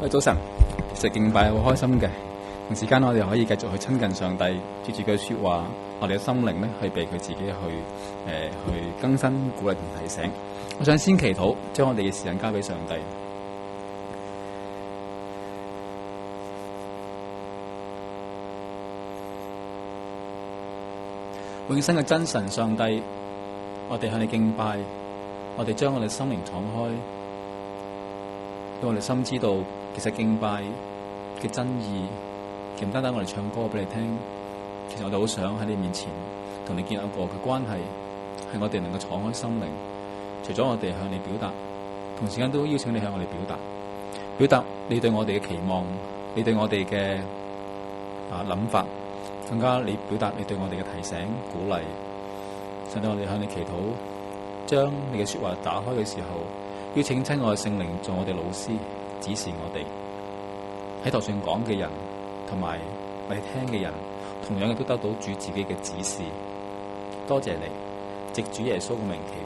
各位早晨，其實敬拜係好開心嘅，同時間我哋可以繼續去親近上帝，接住句說話，我哋嘅心靈咧去被佢自己去更新、鼓勵同提醒。我想先祈禱，將我哋嘅時間交俾上帝。永生嘅真神上帝，我哋向你敬拜，我哋將我哋心靈敞開，讓我哋心知道，其實敬拜嘅真意，其實唔單單我哋唱歌俾你聽，其實我哋好想喺你面前同你建立一個嘅關係，係我哋能夠敞開心靈，除咗我哋向你表達，同時間都邀請你向我哋表達你對我哋嘅期望，你對我哋嘅諗法，更加你表達你對我哋嘅提醒、鼓勵。甚至我哋向你祈禱，將你嘅說話打開嘅時候，邀請親愛嘅聖靈做我哋老師，指示我哋喺台上講嘅人，同埋我哋聽嘅人，同樣亦都得到主自己嘅指示。多謝你，藉主耶穌嘅名祈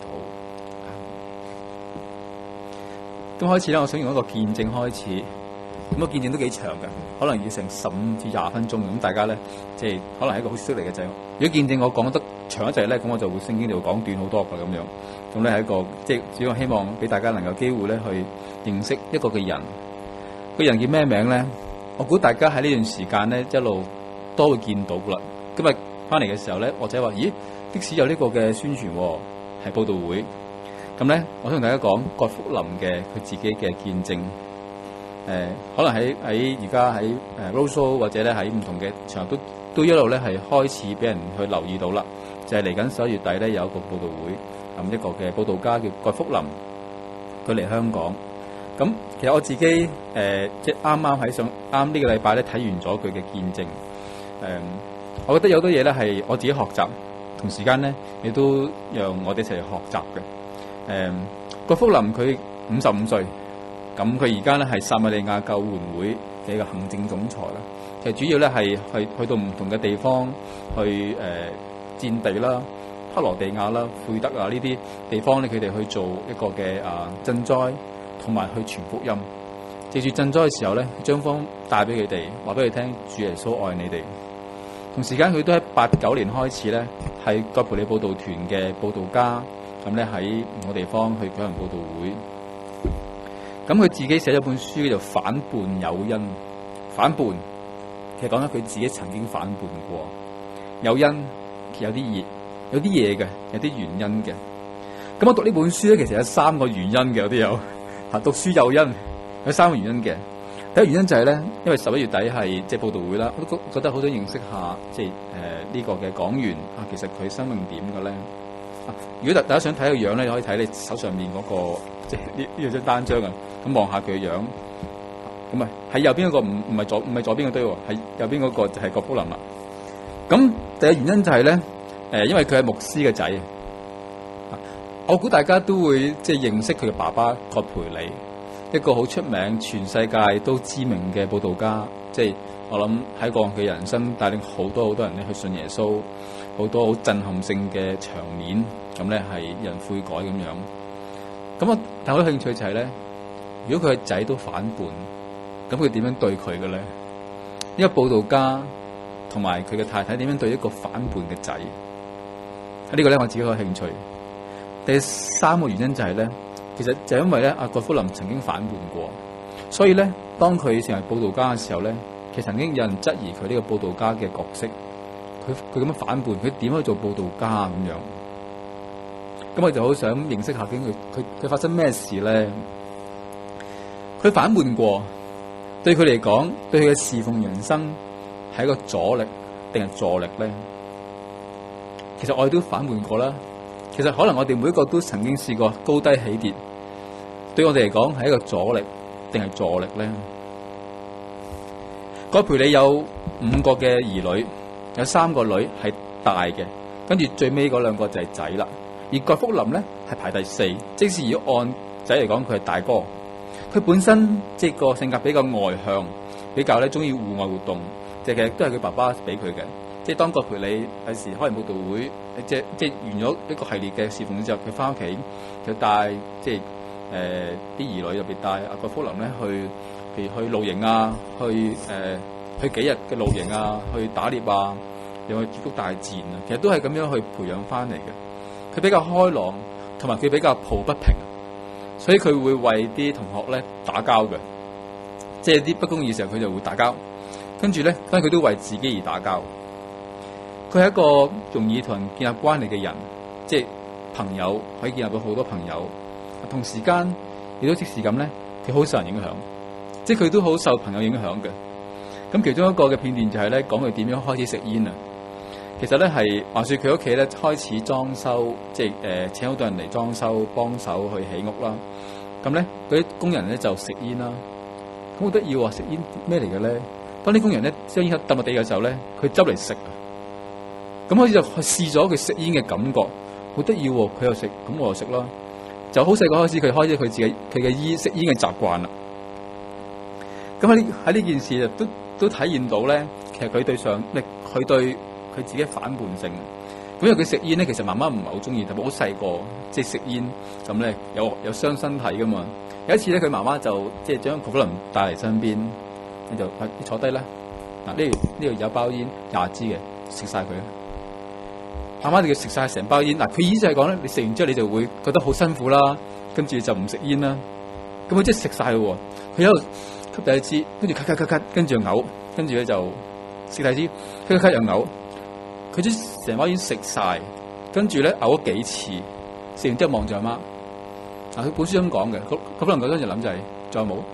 禱。咁開始咧，我想用一個見證開始。咁個見證都幾長嘅，可能要成15至20分鐘。咁大家咧，即係可能係一個好消息嚟嘅就係，如果見證我講得長一陣咧，咁我就會聖經就會講短好多嘅咁樣。咁咧係一個即係主要希望俾大家能夠機會咧去認識一個嘅人。個人叫咩名咧？我估大家喺呢段時間咧一路都會見到噶啦。今日翻嚟嘅時候咧，或者話咦，的士有呢個嘅宣傳係佈道會。咁咧，我想同大家講葛福林嘅佢自己嘅見證。可能喺而家喺Roadshow 或者咧喺唔同嘅場合都一路咧係開始俾人去留意到啦。就係嚟緊11月底咧有一個佈道會，一個嘅佈道家叫葛福林，佢嚟香港。咁其實我自己即係啱啱呢個禮拜咧睇完咗佢嘅見證。我覺得有好多嘢咧係我自己學習，同時間咧亦都讓我哋一齊學習嘅。葛福林佢55歲。咁佢而家咧係撒瑪利亞救援會嘅一個行政總裁啦。其實主要咧係去到唔同嘅地方去戰地啦、克羅地亞啦、貝德啊呢啲地方咧，佢哋去做一個嘅賑災，同埋去傳福音。藉住賑災嘅時候咧，將福音帶俾佢哋，話俾佢聽主耶穌愛你哋。同時間佢都喺89年開始咧，係葛培理佈道團嘅佈道家，咁咧喺唔同地方去舉行佈道會。咁佢自己寫咗本書叫做《反叛誘因》，反叛其實講緊佢自己曾經反叛過。誘因其實有啲嘢嘅，有啲原因嘅。咁我讀呢本書咧，其實有3個原因嘅，有啲有讀書誘因有3個原因嘅。第一個原因就係咧，因為11月底係即係佈道會啦，我都覺得好想認識下即係呢個嘅講員其實佢生命點嘅咧。如果大家想睇個樣咧，你可以睇你手上面嗰個即係呢張單張啊。咁望下佢嘅樣，咁啊喺右邊嗰個唔係左邊嗰堆喎，係右邊嗰個就係葛福林啦。咁第一原因就係咧，因為佢係牧師嘅仔，我估大家都會即係認識佢嘅爸爸葛培理，一個好出名、全世界都知名嘅佈道家。即係我諗喺過去嘅人生帶領好多人咧去信耶穌，好多好震撼性嘅場面，咁咧係人悔改咁樣。咁但係我有興趣就係咧。如果佢嘅仔都反叛，咁佢點樣對佢嘅咧？一個佈道家同埋佢嘅太太點樣對一個反叛嘅仔？呢個咧我自己有興趣。第3個原因就係咧，其實就因為咧葛福林曾經反叛過，所以咧當佢成為佈道家嘅時候咧，其實曾經有人質疑佢呢個佈道家嘅角色。佢咁樣反叛，佢點去做佈道家咁樣？咁我就好想認識下究竟佢發生咩事咧？佢反叛過，對佢嚟講，對佢嘅侍奉人生係一個阻力定係助力咧？其實我哋都反叛過啦。其實可能我哋每一個都曾經試過高低起跌，對我哋嚟講係一個阻力定係助力咧？葛培理有5個嘅兒女，有3個女係大嘅，跟住最尾嗰2個就係仔啦。而葛福林咧係排第4，即使如果按仔嚟講，佢係大哥。佢本身即係個性格比較外向，比較咧中意戶外活動，其實都係佢爸爸俾佢嘅。即係當葛培理有時開完佈道會，即係完咗一個系列嘅侍奉之後，佢翻屋企就帶即係啲兒女，特別帶葛福林咧去譬如去露營啊，去幾日嘅露營啊，去打獵啊，又去接觸大自然啊，其實都係咁樣去培養翻嚟嘅。佢比較開朗，同埋佢比較抱不平，所以佢會為啲同學咧打交嘅，即係啲不公義嘅時候佢就會打交，跟住咧，佢都為自己而打交。佢係一個容易同人建立關係嘅人，即係朋友可以建立到好多朋友，同時間亦都即時咁咧，佢好受人影響，即係佢都好受朋友影響嘅。咁其中一個嘅片段就係咧講佢點樣開始食煙啊。其實咧係話說佢屋企咧開始裝修，即係請好多人嚟裝修幫手去起屋啦。咁咧嗰啲工人咧就食煙啦。咁好得意喎，食煙咩嚟嘅咧？當啲工人咧將煙抌落地嘅時候咧，佢執嚟食啊。咁開始就試咗佢食煙嘅感覺，好得意喎。佢又食，咁我又食啦。就好細個開始，佢開始佢自己佢嘅食煙嘅習慣啦。咁喺呢件事都體現到咧，其實佢對佢自己反叛性。咁因為佢食煙咧，其實媽媽唔係好中意，特別好細個，即係食煙咁咧，有傷身體噶嘛。有一次咧，佢媽媽就即係將可樂帶嚟身邊，你就坐低啦。嗱，呢度有包煙20支嘅，食晒佢啦。媽媽就叫食晒成包煙。嗱，佢意思係講咧，你食完之後你就會覺得好辛苦啦，跟住就唔食煙啦。咁佢即係食晒咯。佢喺度吸第一支，跟住咳，跟住又嘔，跟住咧就食第二支，咳又嘔。佢將成包煙食晒，跟住咧嘔咗幾次，食完之後望住阿媽。嗱，佢本書咁講嘅，佢可能嗰陣就諗就係仲有冇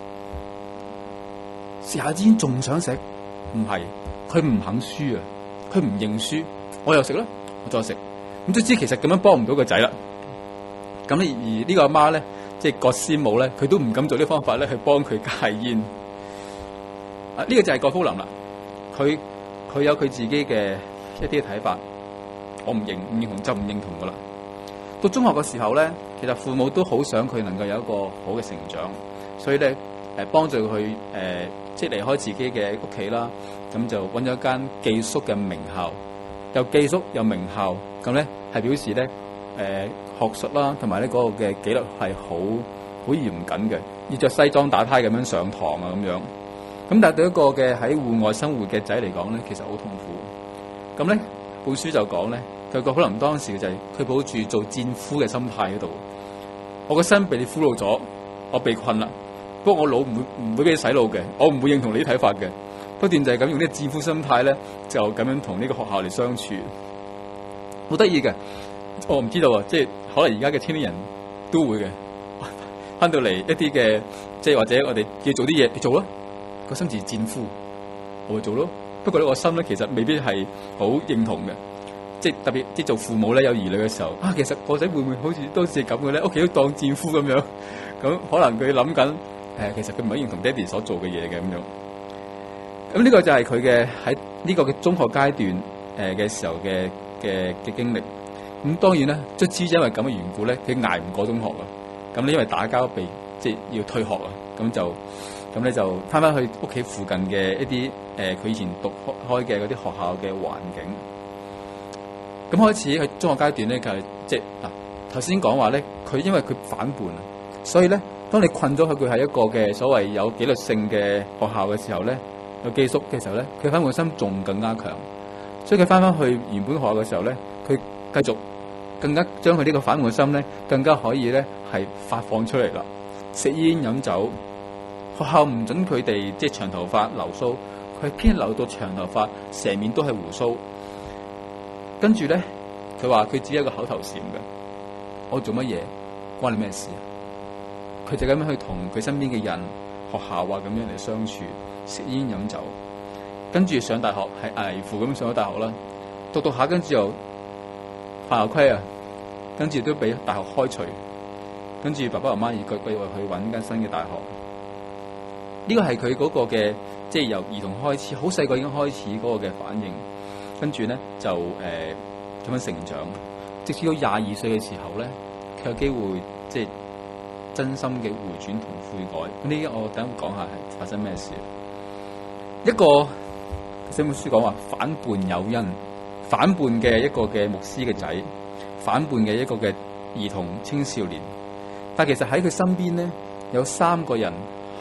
食下支煙仲想食？唔係，佢唔肯輸啊，佢唔認輸，我又食啦，我再食，咁都知其實咁樣幫唔到個仔啦。咁而呢個阿媽咧，即係葛師母咧，佢都唔敢做啲方法咧去幫佢戒煙。啊，呢個就係葛福林啦，佢有佢自己嘅一啲嘅睇法，我唔認同就唔認同噶啦。到中學嘅時候咧，其實父母都好想佢能夠有一個好嘅成長，所以咧幫助佢即係離開自己嘅屋企啦，咁就揾咗一間寄宿嘅名校，又寄宿又名校，咁咧係表示咧學術啦，同埋咧嗰個嘅紀律係好嚴謹嘅，要着西裝打呔咁樣上堂啊咁樣。咁但係對一個嘅喺戶外生活嘅仔嚟講咧，其實好痛苦。咁咧本書就講咧，佢葛福林當時就係佢抱住做戰俘嘅心態嗰度，我個身被你俘虜咗，我被困啦。不過我腦唔會俾你洗腦嘅，我唔會認同你啲睇法嘅。不斷就係咁用呢個戰俘心態咧，就咁樣同呢個學校嚟相處，好得意嘅。我唔知道啊，即係可能而家嘅青年人都會嘅，翻到嚟一啲嘅，即係或者我哋要做啲嘢，你做啦。個心似戰俘，我會做咯。不過呢個心咧，其實未必係好認同嘅。即係特別啲做父母咧，有兒女嘅時候啊，其實個仔會唔會好似當時咁嘅咧？屋企都當戰俘咁樣，咁可能佢諗緊其實佢唔係認同爹哋所做嘅嘢嘅咁樣。咁呢個就係佢嘅喺呢個嘅中學階段嘅時候嘅經歷。咁當然咧，卒之因為咁嘅緣故咧，佢捱唔過中學啊。咁咧因為打交被即係要退學啊，咁咧就翻返去屋企附近嘅一啲佢以前讀開嘅嗰啲學校嘅環境。咁開始喺中學階段咧，就係即係嗱頭先講話咧，佢因為佢反叛啊，所以咧當你困咗佢係一個嘅所謂有紀律性嘅學校嘅時候咧，有寄宿嘅時候咧，佢反叛心仲更加強，所以佢翻返去原本學校嘅時候咧，佢繼續更加將佢呢個反叛心咧，更加可以咧係發放出嚟啦，食煙飲酒。學校唔准佢哋即係長頭髮留鬚，佢偏留到長頭髮，成面都係鬍鬚。跟住咧，佢話佢只係一個口頭禪嘅，我做乜嘢關你咩事啊？佢就咁樣去同佢身邊嘅人、學校啊咁樣嚟相處，食煙飲酒。跟住上大學係危乎咁上咗大學啦，讀下跟住又犯校規啊，跟住都俾大學開除，跟住爸爸媽媽而佢去揾間新嘅大學。呢個係佢嗰個嘅，即係由兒童開始，好細個已經開始嗰個嘅反應，跟住咧就咁樣成長，直至到22歲嘅時候咧，佢有機會即係真心嘅回轉同悔改。咁呢，我等講下係發生咩事。一個這本書講話反叛有因，反叛嘅一個嘅牧師嘅仔，反叛嘅一個嘅兒童青少年，但其實喺佢身邊咧有3個人。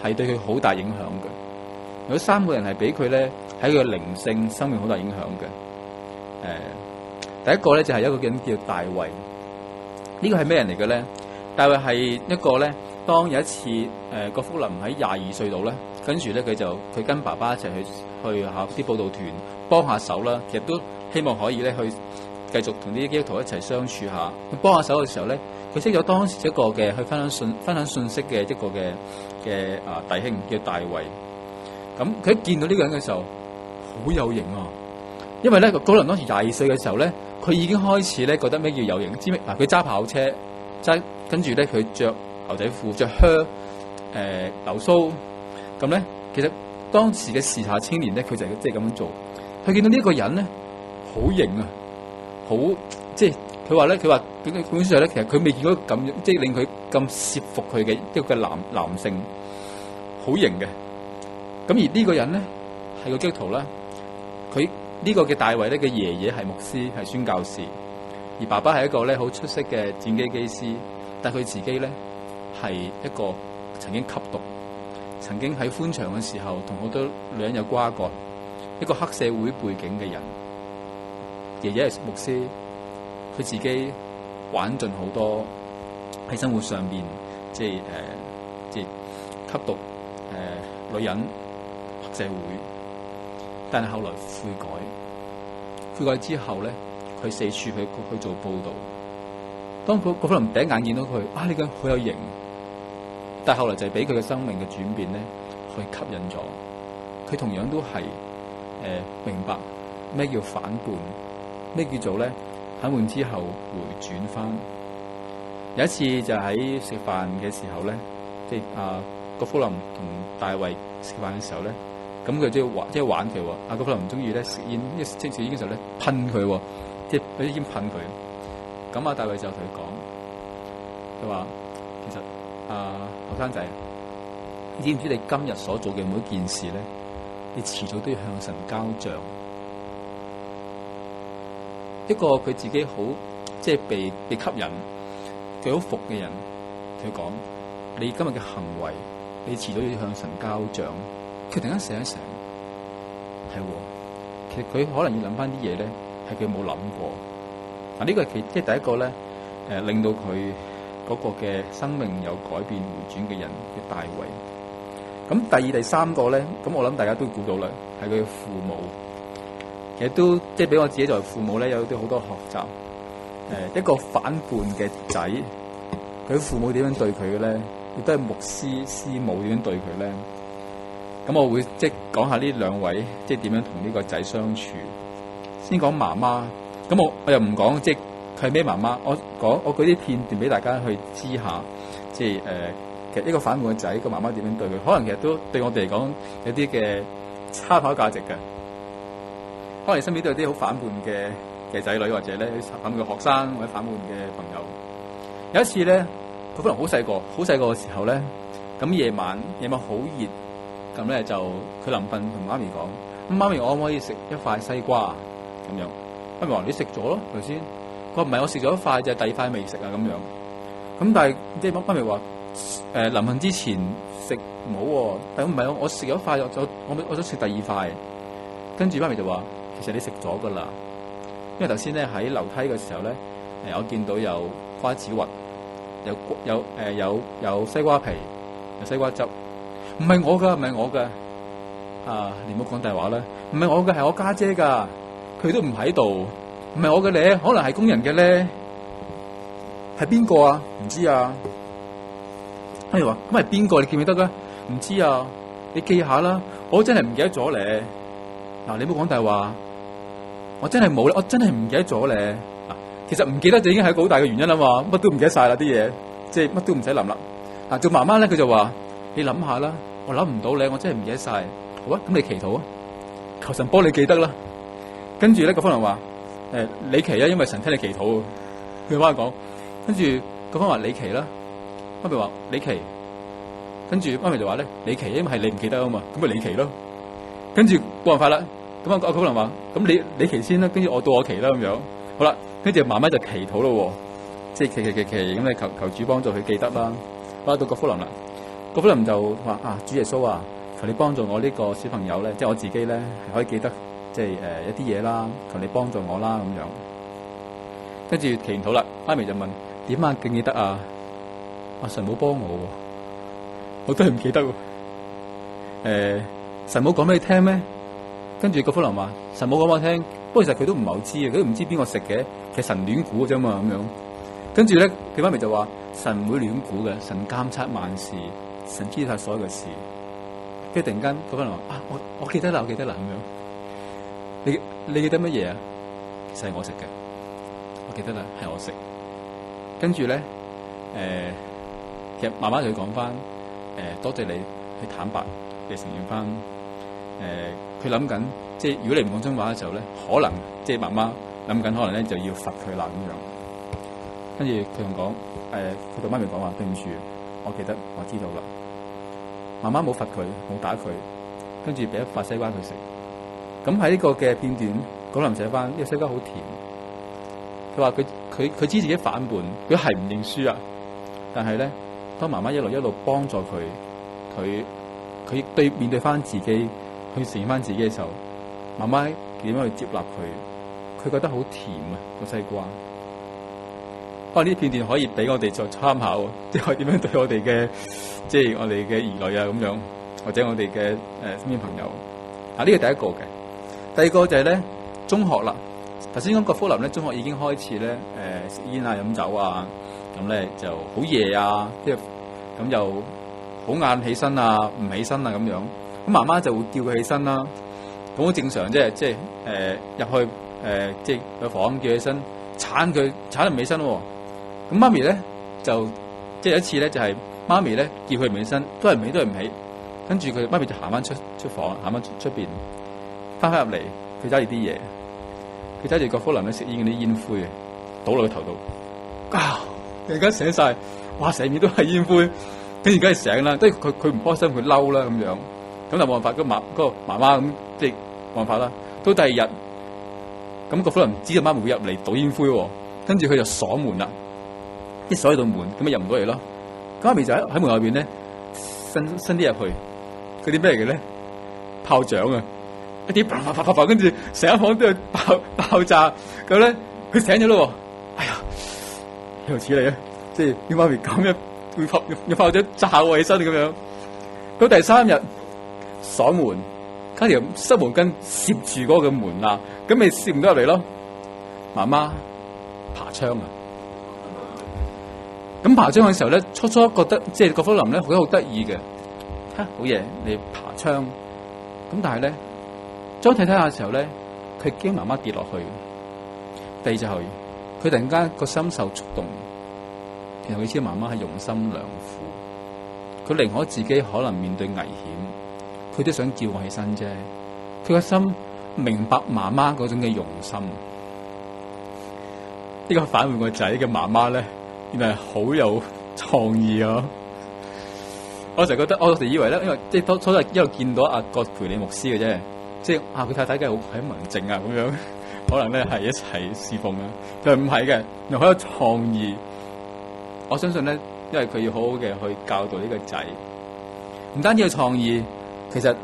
係對佢好大影響嘅。有3個人係俾佢咧喺佢嘅靈性生命好大影響嘅。第一個咧就係一個人叫大衛。呢個係咩人嚟嘅咧？大衛係一個咧，當有一次郭福林喺22歲度咧，跟住咧佢跟爸爸一齊去考啲佈道團幫下手啦。其實都希望可以咧去繼續同啲基督徒一齊相處下。佢幫下手嘅時候咧，佢識咗當時一個嘅去分享信息嘅一個嘅弟兄叫大衛。咁佢一見到呢個人嘅時候，好有型啊！因為咧郭福林當時22歲嘅時候咧，佢已經開始咧覺得咩叫有型，知咩？嗱，佢揸跑車，跟住咧佢着牛仔褲、着靴、留鬚，咁咧其實當時嘅時下青年咧，佢就即係咁樣做。佢見到呢一個人咧，好型啊，好即係佢話咧，佢話本上咧，其實佢未見過咁樣，即係令佢咁攝服佢嘅一個男性，好型嘅。咁而呢個人咧係個基督徒啦，佢呢個嘅大衛咧嘅爺爺係牧師，係宣教士，而爸爸係一個咧好出色嘅戰機機師，但佢自己咧係一個曾經吸毒，曾經喺歡場嘅時候同好多女人有瓜葛，一個黑社會背景嘅人。爺爺係牧師，佢自己玩盡好多喺生活上邊，即係吸毒、女人、黑社會。但係後來悔改之後咧，佢四處去做報道。當佢可能第一眼見到佢，呢個人好有型，但係後來就係俾佢嘅生命嘅轉變咧，去吸引咗。佢同樣都係明白咩叫反叛，咩叫做咧反叛之後回轉翻。有一次就喺食飯嘅時候咧，即係郭福林同大衛食飯嘅時候咧。咁佢即係玩佢喎，郭福林唔中意咧食煙，即食煙嘅時候咧噴佢喎，即係俾啲煙噴佢。咁大衛就同佢講，佢話其實後生仔，你知唔知你今日所做嘅每一件事咧，你遲早都要向神交賬。一個佢自己好即係被吸引，佢好服嘅人，佢講你今日嘅行為，你遲早要向神交賬。佢突然間醒一醒，係其實佢可能要諗翻啲嘢咧，係佢冇諗過。呢個係即係第一個咧，令到佢嗰個嘅生命有改變回轉嘅人嘅大衛。咁第二、第三個咧，咁我諗大家都估到啦，係佢嘅父母。其實都即係俾我自己作為父母咧，有啲好多學習。一個反叛嘅仔，佢父母點樣對佢嘅咧？亦都係牧師師母點樣對佢咧？咁我會即係講下呢兩位即係點樣同呢個仔相處。先講媽媽，咁我又唔講即係佢係咩媽媽，我舉啲片段俾大家去知下，即係其實呢個反叛嘅仔個媽媽點樣對佢，可能其實都對我哋嚟講有啲嘅參考價值嘅。可能你身邊都有啲好反叛嘅仔女，或者咧反叛嘅學生或者反叛嘅朋友。有一次咧，佢可能好細個嘅時候咧，咁夜晚好熱。咁咧就佢臨瞓同媽咪講：咁媽咪，我可唔可以食一塊西瓜咁樣？媽咪話：你食咗咯頭先。佢話唔係，我食咗一塊，就係第二塊未食啊咁樣。咁但係即係媽咪話臨瞓之前食唔好喎。但係唔係我食咗一塊，我想食第二塊。跟住媽咪就話：其實你食咗㗎啦。因為頭先咧喺樓梯嘅時候咧，我見到有瓜子核，有西瓜皮，有西瓜汁。唔係我噶，你唔好講大話啦。唔係我嘅，係我家姐噶，佢都唔喺度。唔係我嘅咧，可能係工人嘅咧。係邊個啊？唔知啊。媽咪話：咁係邊個？你記唔記得噶？唔知啊，你記下啦。我真係唔記得咗咧。嗱，你唔好講大話。我真係冇咧，我真係唔記得咗咧。嗱，其實唔記得就已經係一個好大嘅原因啦嘛。乜都唔記得晒啦啲嘢，即係乜都唔使諗啦。做媽媽咧，佢就話。你諗下啦，我諗唔到你，我真係唔記得晒。好啊，咁你祈禱啊，求神幫你記得啦。跟住咧，個方人話：你祈啊，因為神聽你祈禱。佢翻去講，跟住個方話你祈啦。媽咪話你祈，跟住媽咪就話咧你祈，因為係你唔記得啊嘛，咁咪你祈咯。跟住冇辦法啦，咁個方人話：咁你祈先啦，跟住我到我祈啦咁樣。好啦，跟住慢慢就祈禱咯，即係祈，咁你求主幫助佢記得啦。翻到郭福林啦。 葛福林就話啊，主耶穌啊，求你幫助我呢個小朋友咧，即係我自己咧，係可以記得即係一啲嘢啦，求你幫助我啦咁樣。跟住祈禱啦，媽咪就問點啊，記唔記得啊？神冇幫我喎，我都係唔記得喎。神冇講俾你聽咩？跟住葛福林話神冇講俾我聽，不過其實佢都唔係好知嘅，佢都唔知邊個食嘅，其實神亂估嘅啫嘛咁樣。跟住咧，佢媽咪就話神唔會亂估嘅，神監察萬事，神知道晒所有嘅事。跟住突然間，葛福林話我記得啦，我記得啦咁樣。你記得乜嘢啊？其實係我食嘅，我記得啦，係我食。跟住咧，其實媽媽就講翻，多謝你去坦白，你承認翻，佢諗緊，即係如果你唔講真話嘅時候咧，可能即係媽媽諗緊，可能咧就要罰佢啦咁樣。跟住佢同講，佢同媽咪講話對唔住，我記得，我知道啦。媽媽冇罰佢，冇打佢，跟住俾一塊西瓜佢食。咁喺呢個嘅片段，葛福林寫翻呢個西瓜好甜。佢話佢知自己反叛，佢係唔認輸啊。但係咧，當媽媽一路幫助佢面對翻自己，去承認翻自己嘅時候，媽媽點樣去接納佢？佢覺得好甜啊個西瓜。可能呢片段可以俾我哋再參考，即係點樣對我哋嘅，即係我哋嘅兒女啊咁樣，或者我哋嘅身邊朋友。呢個第一個嘅，第二個就係咧中學啦。頭先講葛福林咧，中學已經開始咧食煙啊、飲酒啊，咁咧就好夜啊，即係咁又好晏起身啊，唔起身啊咁樣。咁媽媽就會叫佢起身啦，咁好正常啫，即係入去即係個房叫起身，鏟佢鏟唔起身喎。咁媽咪咧就即係有一次咧就係媽咪咧叫佢唔起身，都係唔起，跟住佢媽咪就行翻出房，行翻出邊，翻入嚟，佢揸住啲嘢，佢揸住葛福林咧食煙嗰啲煙灰嘅，倒落佢頭度，突然間醒晒，哇成面都係煙灰，跟住梗係醒啦，即係佢唔開心，佢嬲啦咁樣，咁就冇辦法，嗰個媽媽咁即係冇辦法啦。到第二日，咁葛福林知道媽咪會入嚟倒煙灰，跟住佢就鎖門啦。一鎖喺度門，咁咪入唔到嚟咯。咁媽咪就喺門外邊咧，伸啲入去，嗰啲咩嚟嘅咧？炮仗啊，一啲啪啪啪啪，跟住成間房都係爆炸。咁咧，佢醒咗咯。哎呀，又似你啊！即係啲媽咪咁樣會炮仗炸我起身咁樣。到第三日鎖門，加條濕毛巾攝住嗰個門啦，咁咪攝唔到入嚟咯。媽媽爬窗啊！咁爬窗嘅時候咧，初覺得即係葛福林咧，覺得好得意嘅，好嘢，你爬窗。咁但係咧，再睇下嘅時候咧，佢驚媽媽跌落去。第二就係佢突然間個心受觸動，然後佢知道媽媽係用心良苦，佢寧可自己可能面對危險，佢都想叫我起身啫。佢個心明白媽媽嗰種嘅用心。呢個反叛個仔嘅媽媽咧，原來好有創意啊！我就覺得，我哋以為咧，因為即係初一路見到阿葛培理牧師嘅啫，即係佢太太梗係好喺文靜啊咁樣，可能咧係一齊侍奉啊。佢唔係嘅，又好有創意。我相信咧，因為佢要好好嘅去教導呢個仔，唔單止有創意，其實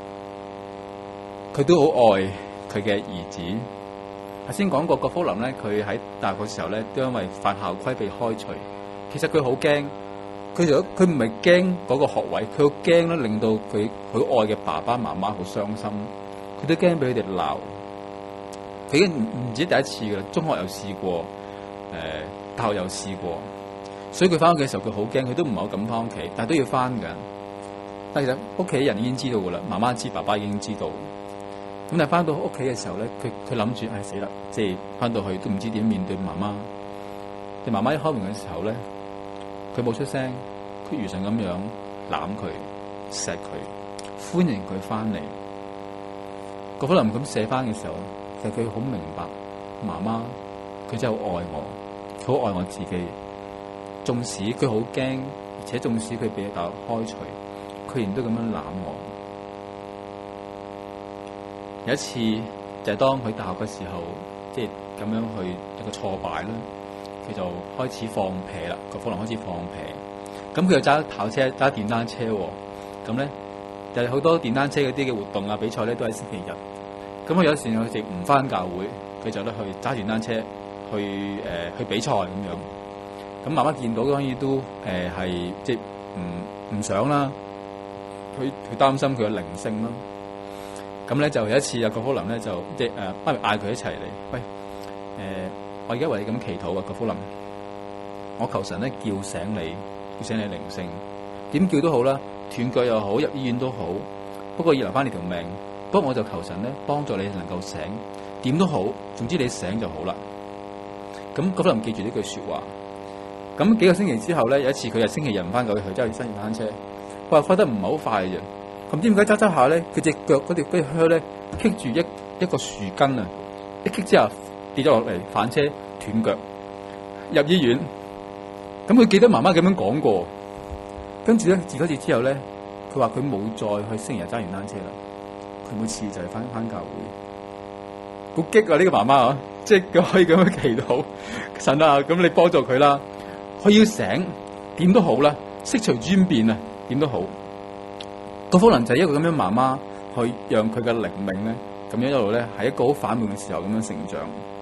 佢都好愛佢嘅兒子。頭先講過葛福林咧，佢喺大學嘅時候咧，都因為犯校規被開除。其實佢好驚，佢唔係驚嗰個學位，佢好驚咧，令到佢愛嘅爸爸媽媽好傷心。佢都驚俾佢哋鬧。佢已經唔止第一次噶啦，中學又試過，大學又試過。所以佢翻屋企嘅時候，佢好驚，佢都唔係好敢翻屋企，但係都要翻㗎。但係其實屋企人已經知道噶啦，媽媽知，爸爸已經知道。咁但係翻到屋企嘅時候咧，佢諗住死啦，即係翻到去都唔知點面對媽媽。即媽媽一開門嘅時候咧，佢冇出聲，佢如常咁樣攬佢、錫佢、歡迎佢翻嚟。葛福林咁寫翻嘅時候，其實佢好明白媽媽，佢真係好愛我，佢好愛我自己。縱使佢好驚，而且縱使佢被大學開除，佢仍都咁樣攬我。有一次就係當佢大學嘅時候，即係咁樣去一個挫敗啦，佢就開始放屁啦。葛福林開始放屁， 咁佢又揸跑車揸電單車喎，咁咧就係好多電單車嗰啲嘅活動啊比賽咧都喺星期日。咁佢有時佢哋唔返教會，佢就咧去揸電單車去比賽咁樣。咁媽媽見到當然都係即係唔想啦，佢擔心佢嘅靈性啦。咁咧就有一次有郭福林咧就即係媽咪嗌佢一齊嚟，喂我而家為你咁祈禱啊，郭福林，我求神咧叫醒你靈性，點叫都好啦，斷腳又好，入醫院都好，不過要留翻你條命。不過我就求神咧幫助你能夠醒，點都好，總之你醒就好啦。咁郭福林記住呢句說話。咁幾個星期之後咧，有一次佢係星期日唔翻教會，佢揸住新電單車，佢話開得唔係好快嘅。咁點解揸揸下咧，佢隻腳嗰條靴咧棘住一個樹根啊！一棘之後跌咗落嚟，反車斷腳，入醫院。咁佢記得媽媽咁樣講過，跟住咧自嗰次之後咧，佢話佢冇再去星期日揸完單車啦。佢每次就係翻教會，好激啊！呢個媽媽啊，即係佢可以咁樣祈禱神啊，咁你幫助佢啦，佢要醒點都好啦，悉隨尊便啊，點都好。郭福林就係一個咁樣媽媽，去讓佢嘅靈命咧，咁樣一路咧喺一個好反叛嘅時候咁樣成長。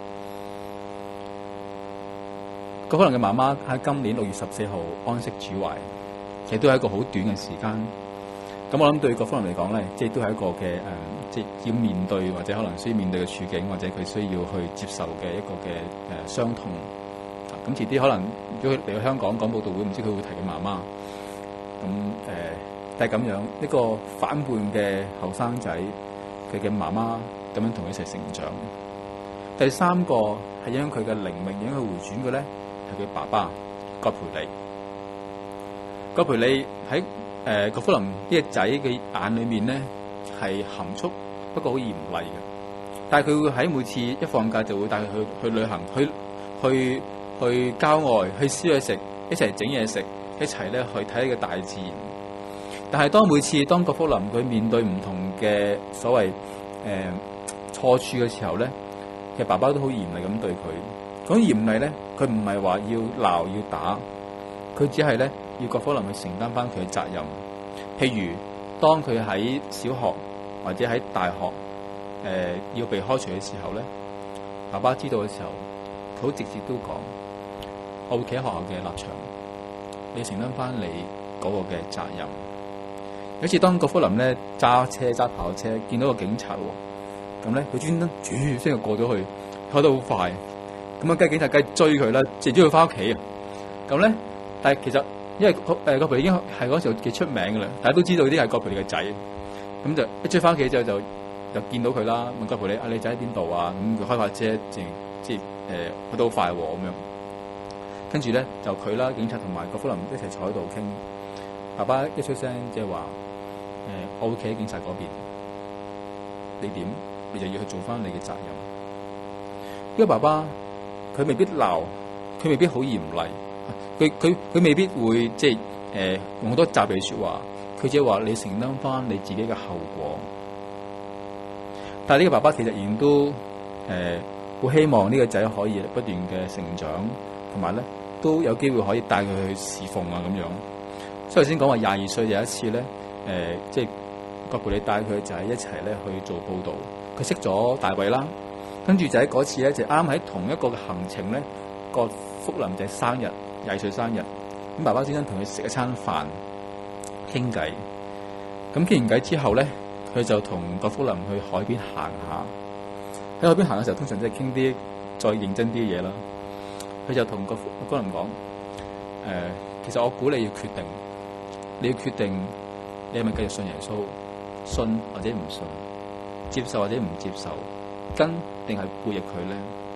郭福林嘅媽媽喺今年6月14號安息主懷，其實都係一個好短嘅時間。咁我諗對郭福林嚟講咧，即係都係一個嘅即係要面對或者可能需要面對嘅處境，或者佢需要去接受嘅一個嘅傷痛。咁遲啲可能如果佢嚟到香港講佈道會，唔知佢會提佢媽媽。咁但係咁樣一個反叛嘅後生仔，佢嘅媽媽咁樣同佢一齊成長。第三個係影響佢嘅靈命、影響佢回轉嘅咧，係佢爸爸葛培理。葛培理喺郭福林呢個仔嘅眼裏面咧係含蓄，不過好嚴厲嘅。但係佢會喺每次一放假就會帶佢去旅行，去郊外去燒嘢食，一齊整嘢食，一齊咧去睇呢個大自然。但係每次當郭福林佢面對唔同嘅所謂錯處嘅時候咧，其實爸爸都好嚴厲咁對佢。講嚴厲咧，佢唔係話要鬧要打，佢只係咧要郭福林去承擔翻佢嘅責任。譬如當佢喺小學或者喺大學要被開除嘅時候咧，爸爸知道嘅時候，佢好直接都講：我會企喺學校嘅立場，你承擔翻你嗰個嘅責任。有一次當郭福林咧揸跑車，見到個警察喎，咁咧佢專登先就過咗去，開得好快，咁啊，警察梗係追佢啦，直接要翻屋企啊。咁咧，但係其實因為葛培理已經係嗰時候幾出名噶啦，大家都知道呢啲係葛培理嘅仔，咁就一追翻屋企之後就見到佢啦，問葛培理：你仔喺邊度啊？咁佢開快車，即係開得好快喎咁樣。跟住咧就佢啦，警察同埋郭福林一齊坐喺度傾。爸爸一出聲即係話：我會企喺警察嗰邊，你點？你就要去做翻你嘅責任。呢個爸爸佢未必鬧，佢未必好嚴厲，佢未必會即係用好多責備説話。佢只係話你承擔翻你自己嘅後果。但係呢個爸爸其實仍然都好希望呢個仔可以不斷嘅成長，同埋咧都有機會可以帶佢去侍奉啊咁樣。所以頭先講話22歲有一次咧，即係葛培理帶佢仔一齊咧去做報道，佢識咗大衛啦，跟住就喺嗰次咧就啱喺同一個嘅行程咧，葛福林就生日22歲生日，咁爸爸先生同佢食一餐飯傾偈，咁傾完偈之後咧，佢就同葛福林去海邊行下，喺海邊行嘅時候通常即係傾啲再認真啲嘅嘢啦，佢就同葛福林講：其實我估你要決定。你要決定你係咪繼續信耶穌，信或者唔信，接受或者唔接受，跟定係背逆佢咧？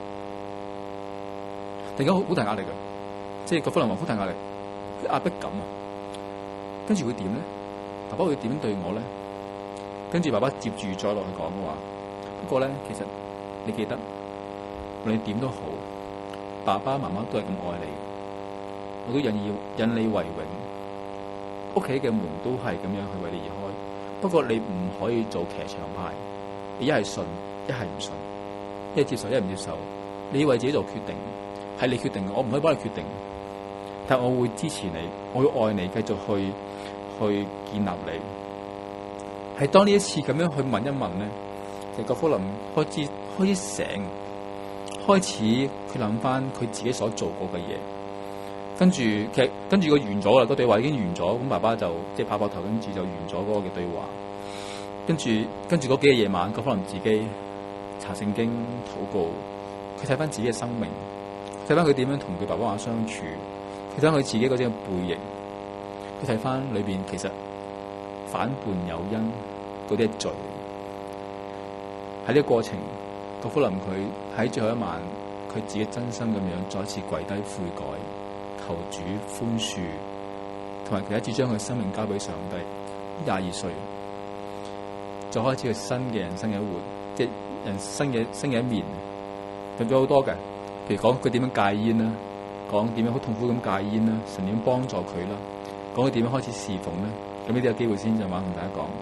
突然間好大壓力嘅，即係葛福林話好大壓力，壓迫感啊！跟住會點咧？爸爸會點對我咧？跟住爸爸接住再落去講嘅話，不過咧，其實你記得，你點都好，爸爸媽媽都係咁愛你，我都引你為榮。屋企嘅門都係咁樣去為你而開，不過你唔可以做騎牆派，你一係信，一係唔信，一係接受，一係唔接受，你要為自己做決定，係你決定嘅，我唔可以幫你決定。 但我會支持你，我會愛你，繼續去建立你。係當呢一次咁樣去問一問咧，其實葛福臨開始醒，開始佢諗翻佢自己所做過嘅嘢。跟住佢完咗啦，個對話已經完咗，咁爸爸就即係拍拍頭，跟住就完咗嗰個嘅對話。跟住嗰幾日夜晚，葛福臨自己查聖經禱告，佢睇翻自己嘅生命，睇翻佢點樣同佢爸爸媽媽相處，睇翻佢自己嗰隻背影，佢睇翻裏邊其實反叛有因嗰啲係罪。喺呢個過程，葛福臨佢喺最後一晚，佢自己真心咁樣再一次跪低悔改，求主寬恕，同埋第一次將佢生命交俾上帝。22歲就開始佢新嘅人生嘅活，即係人生嘅新嘅一面，做咗好多嘅。譬如講佢點樣戒煙啦，講點樣好痛苦咁戒煙啦，神點樣幫助佢啦，講佢點樣開始侍奉咧。咁呢啲有機會先就晚同大家講。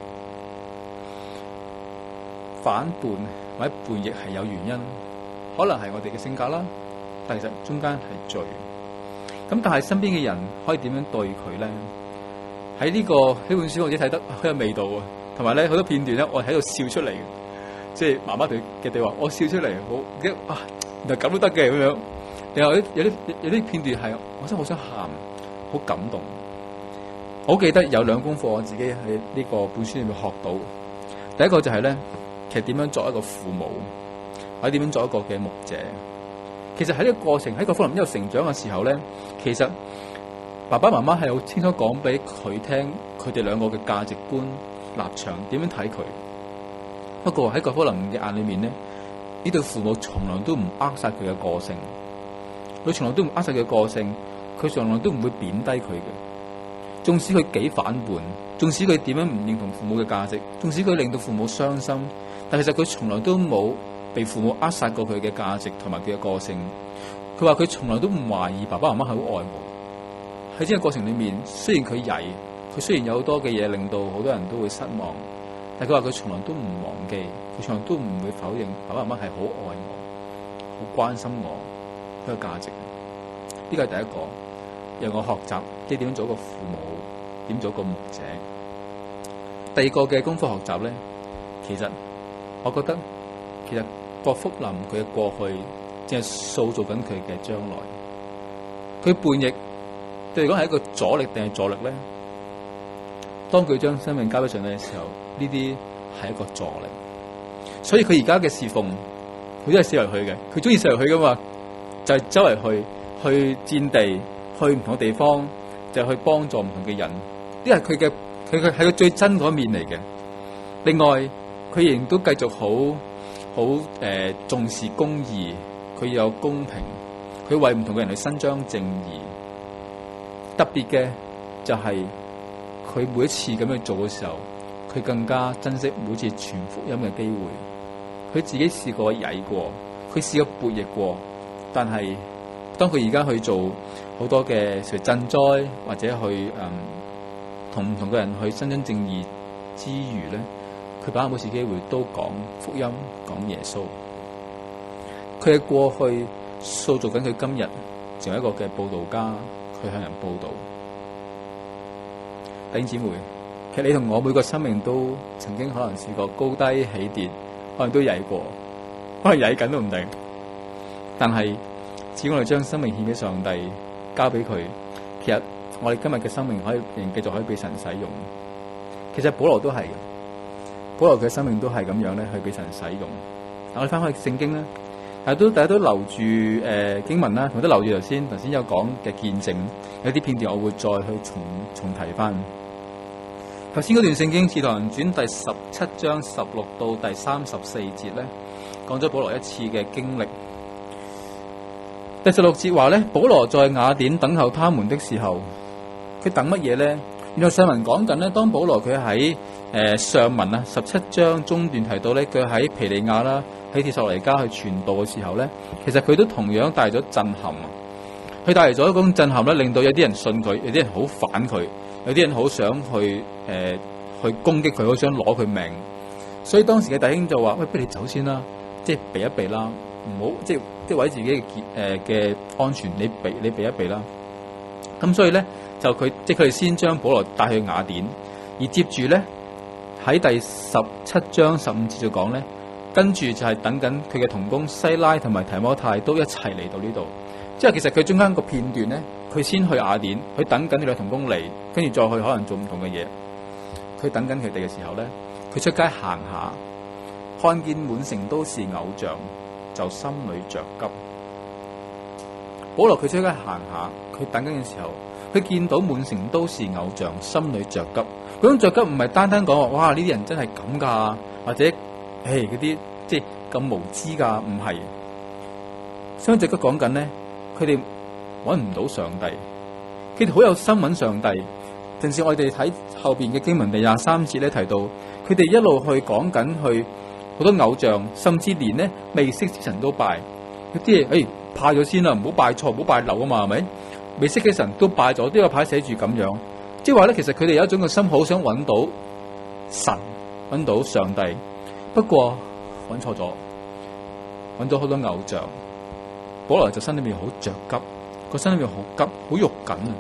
反叛或者叛逆係有原因，可能係我哋嘅性格啦，但其實中間係罪。咁但係身邊嘅人可以點樣對佢咧？喺呢本書我哋睇得好有味道啊！同埋咧好多片段咧，我喺度笑出嚟嘅，即係媽媽嘅對話，我笑出嚟，好原來咁都得嘅咁樣。然後有啲片段係我真係好想喊，好感動。我好記得有兩功課我自己喺呢個本書裏面學到。第一個就係咧，其實點樣作一個父母，或者點樣作一個嘅牧者。其實喺呢個過程，喺葛福臨一路成長嘅時候咧，其實爸爸媽媽係好清楚講俾佢聽，佢哋兩個嘅價值觀、立場點樣睇佢。不過喺葛福臨嘅眼裏面咧，呢對父母從來都唔扼殺佢嘅個性，佢從來都唔扼殺佢嘅個性，佢從來都唔會貶低佢嘅。縱使佢幾反叛，縱使佢點樣唔認同父母嘅價值，縱使佢令到父母傷心，但其實佢從來都冇被父母扼殺過佢嘅價值同埋佢嘅個性。佢話佢從來都唔懷疑爸爸媽媽係好愛我。喺呢個過程裏面，雖然佢曳，佢雖然有好多嘅嘢令到好多人都會失望，但佢話佢從來都唔忘記，佢從來都唔會否認爸爸媽媽係好愛我，好關心我，佢嘅價值。呢個係第一個，讓我學習即係點樣做一個父母，點做一個牧者。第二個嘅功課學習咧，其實我覺得其實葛福臨佢嘅過去正係塑造緊佢嘅將來。佢叛逆對嚟講係一個阻力定係助力咧？當佢將生命交俾上帝嘅時候，呢啲係一個助力。所以佢而家嘅侍奉，佢都係四圍去嘅。佢中意四圍去噶嘛，就係周圍去戰地，去唔同嘅地方，就去幫助唔同嘅人。呢係佢係佢最真嗰一面嚟嘅。另外，佢仍然都繼續好重視公義，佢有公平，佢為唔同嘅人去伸張正義。特別嘅就係佢每一次咁樣做嘅時候，佢更加珍惜每次傳福音嘅機會。佢自己試過曳過，佢試過叛逆過，但係當佢而家去做好多嘅賑災或者去同唔同嘅人去伸張正義之餘咧，佢把握每次機會都講福音，講耶穌。佢嘅過去塑造緊佢今日成為一個嘅佈道家，佢向人佈道。弟兄姊妹，其實你同我每個生命都曾經可能試過高低起跌，可能都曳過，可能曳緊都唔定。但係只要我哋將生命獻俾上帝，交俾佢，其實我哋今日嘅生命仍然繼續可以俾神使用。其實保羅都係嘅，保羅佢嘅生命都係咁樣咧，去俾神使用。我哋翻開聖經啦，大家都留住經文啦，同埋都留住頭先有講嘅見證，有啲片段我會再去重提翻。頭先嗰段聖經《使徒行傳》第17章16到第34節咧，講咗保羅一次嘅經歷。第16節話咧，保羅在雅典等候他們的時候，佢等乜嘢咧？原來上文講緊咧，當保羅佢喺上文啊17章中段提到咧，佢喺庇利亞啦，喺帖撒羅尼迦去傳道嘅時候咧，其實佢都同樣帶咗震撼啊！佢帶嚟咗一種震撼咧，令到有啲人信佢，有啲人好反佢，有啲人好想去攻擊佢，好想攞佢命。所以當時嘅弟兄就話：喂，不如你走先啦，即係避一避啦，唔好即係為自己嘅安全，你避一避啦。 咁所以咧就佢哋先將保羅帶去雅典，而接住咧喺第17章15節就講咧，跟住就係等緊佢嘅同工西拉同埋提摩太都一齊嚟到呢度。即係其實佢中間個片段咧，佢先去雅典，佢等緊佢哋同工嚟，跟住再去可能做唔同嘅嘢。佢等緊佢哋嘅時候咧，佢出街行下，看見滿城都是偶像，就心裏着急。保羅佢出街行下，佢等緊嘅時候，佢見到滿城都是偶像，心裏着急。嗰種着急唔係單單講話，哇，呢啲人真係咁噶，或者嗰啲即係咁無知噶，唔係。相對嘅講緊咧，佢哋揾唔到上帝，佢哋好有心揾上帝。甚至我哋睇後邊嘅經文第23節咧提到，佢哋一路去講緊去好多偶像，甚至連咧未識之神都拜。有啲嘢拜咗先啦，唔好拜錯，唔好拜漏啊嘛，係咪？未識嘅神都拜咗，呢個牌寫住咁樣，即係話咧，其實佢哋有一種嘅心，好想揾到神，揾到上帝，不過揾錯咗，揾到好多偶像。保羅就心裏面好着急，個心裏面好急，好肉緊啊！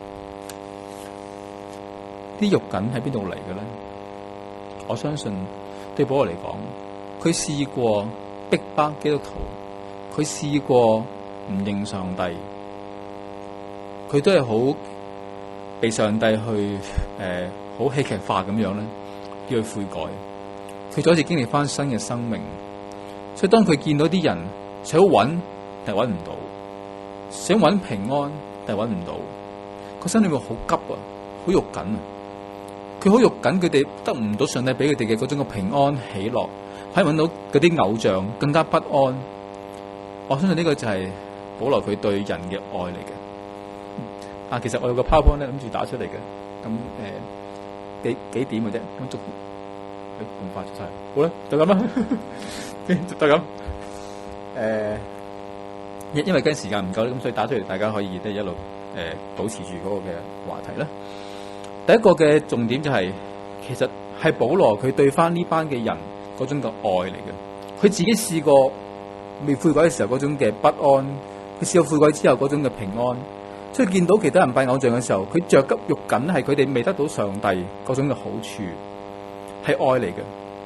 啲肉緊喺邊度嚟嘅咧？我相信對保羅嚟講，佢試過逼迫基督徒，佢試過唔認上帝，佢都係好被上帝去好戲劇化咁樣咧，叫佢悔改。佢再一次經歷翻新嘅生命，所以當佢見到啲人想揾，但係揾唔到，想揾平安，但係揾唔到，個心裏面好急啊，好肉緊啊！佢好肉緊，佢哋得唔到上帝俾佢哋嘅嗰種嘅平安喜樂，可以揾到嗰啲偶像更加不安。我相信呢個就係保羅佢對人嘅愛嚟嘅。其實我有個 PowerPoint 咧諗住打出嚟嘅，咁幾點嘅啫，咁逐咁快出晒，好啦，就咁啦，就咁。因為跟時間唔夠咧，咁所以打出嚟，大家可以一路保持住嗰個嘅話題啦。第一個嘅重點就係，其實係保羅佢對翻呢班嘅人嗰種嘅愛嚟嘅。佢自己試過未悔改嘅時候嗰種嘅不安，佢試過悔改之後嗰種嘅平安。所以見到其他人拜偶像嘅時候，佢着急肉緊，係佢哋未得到上帝嗰種嘅好處，係愛嚟嘅。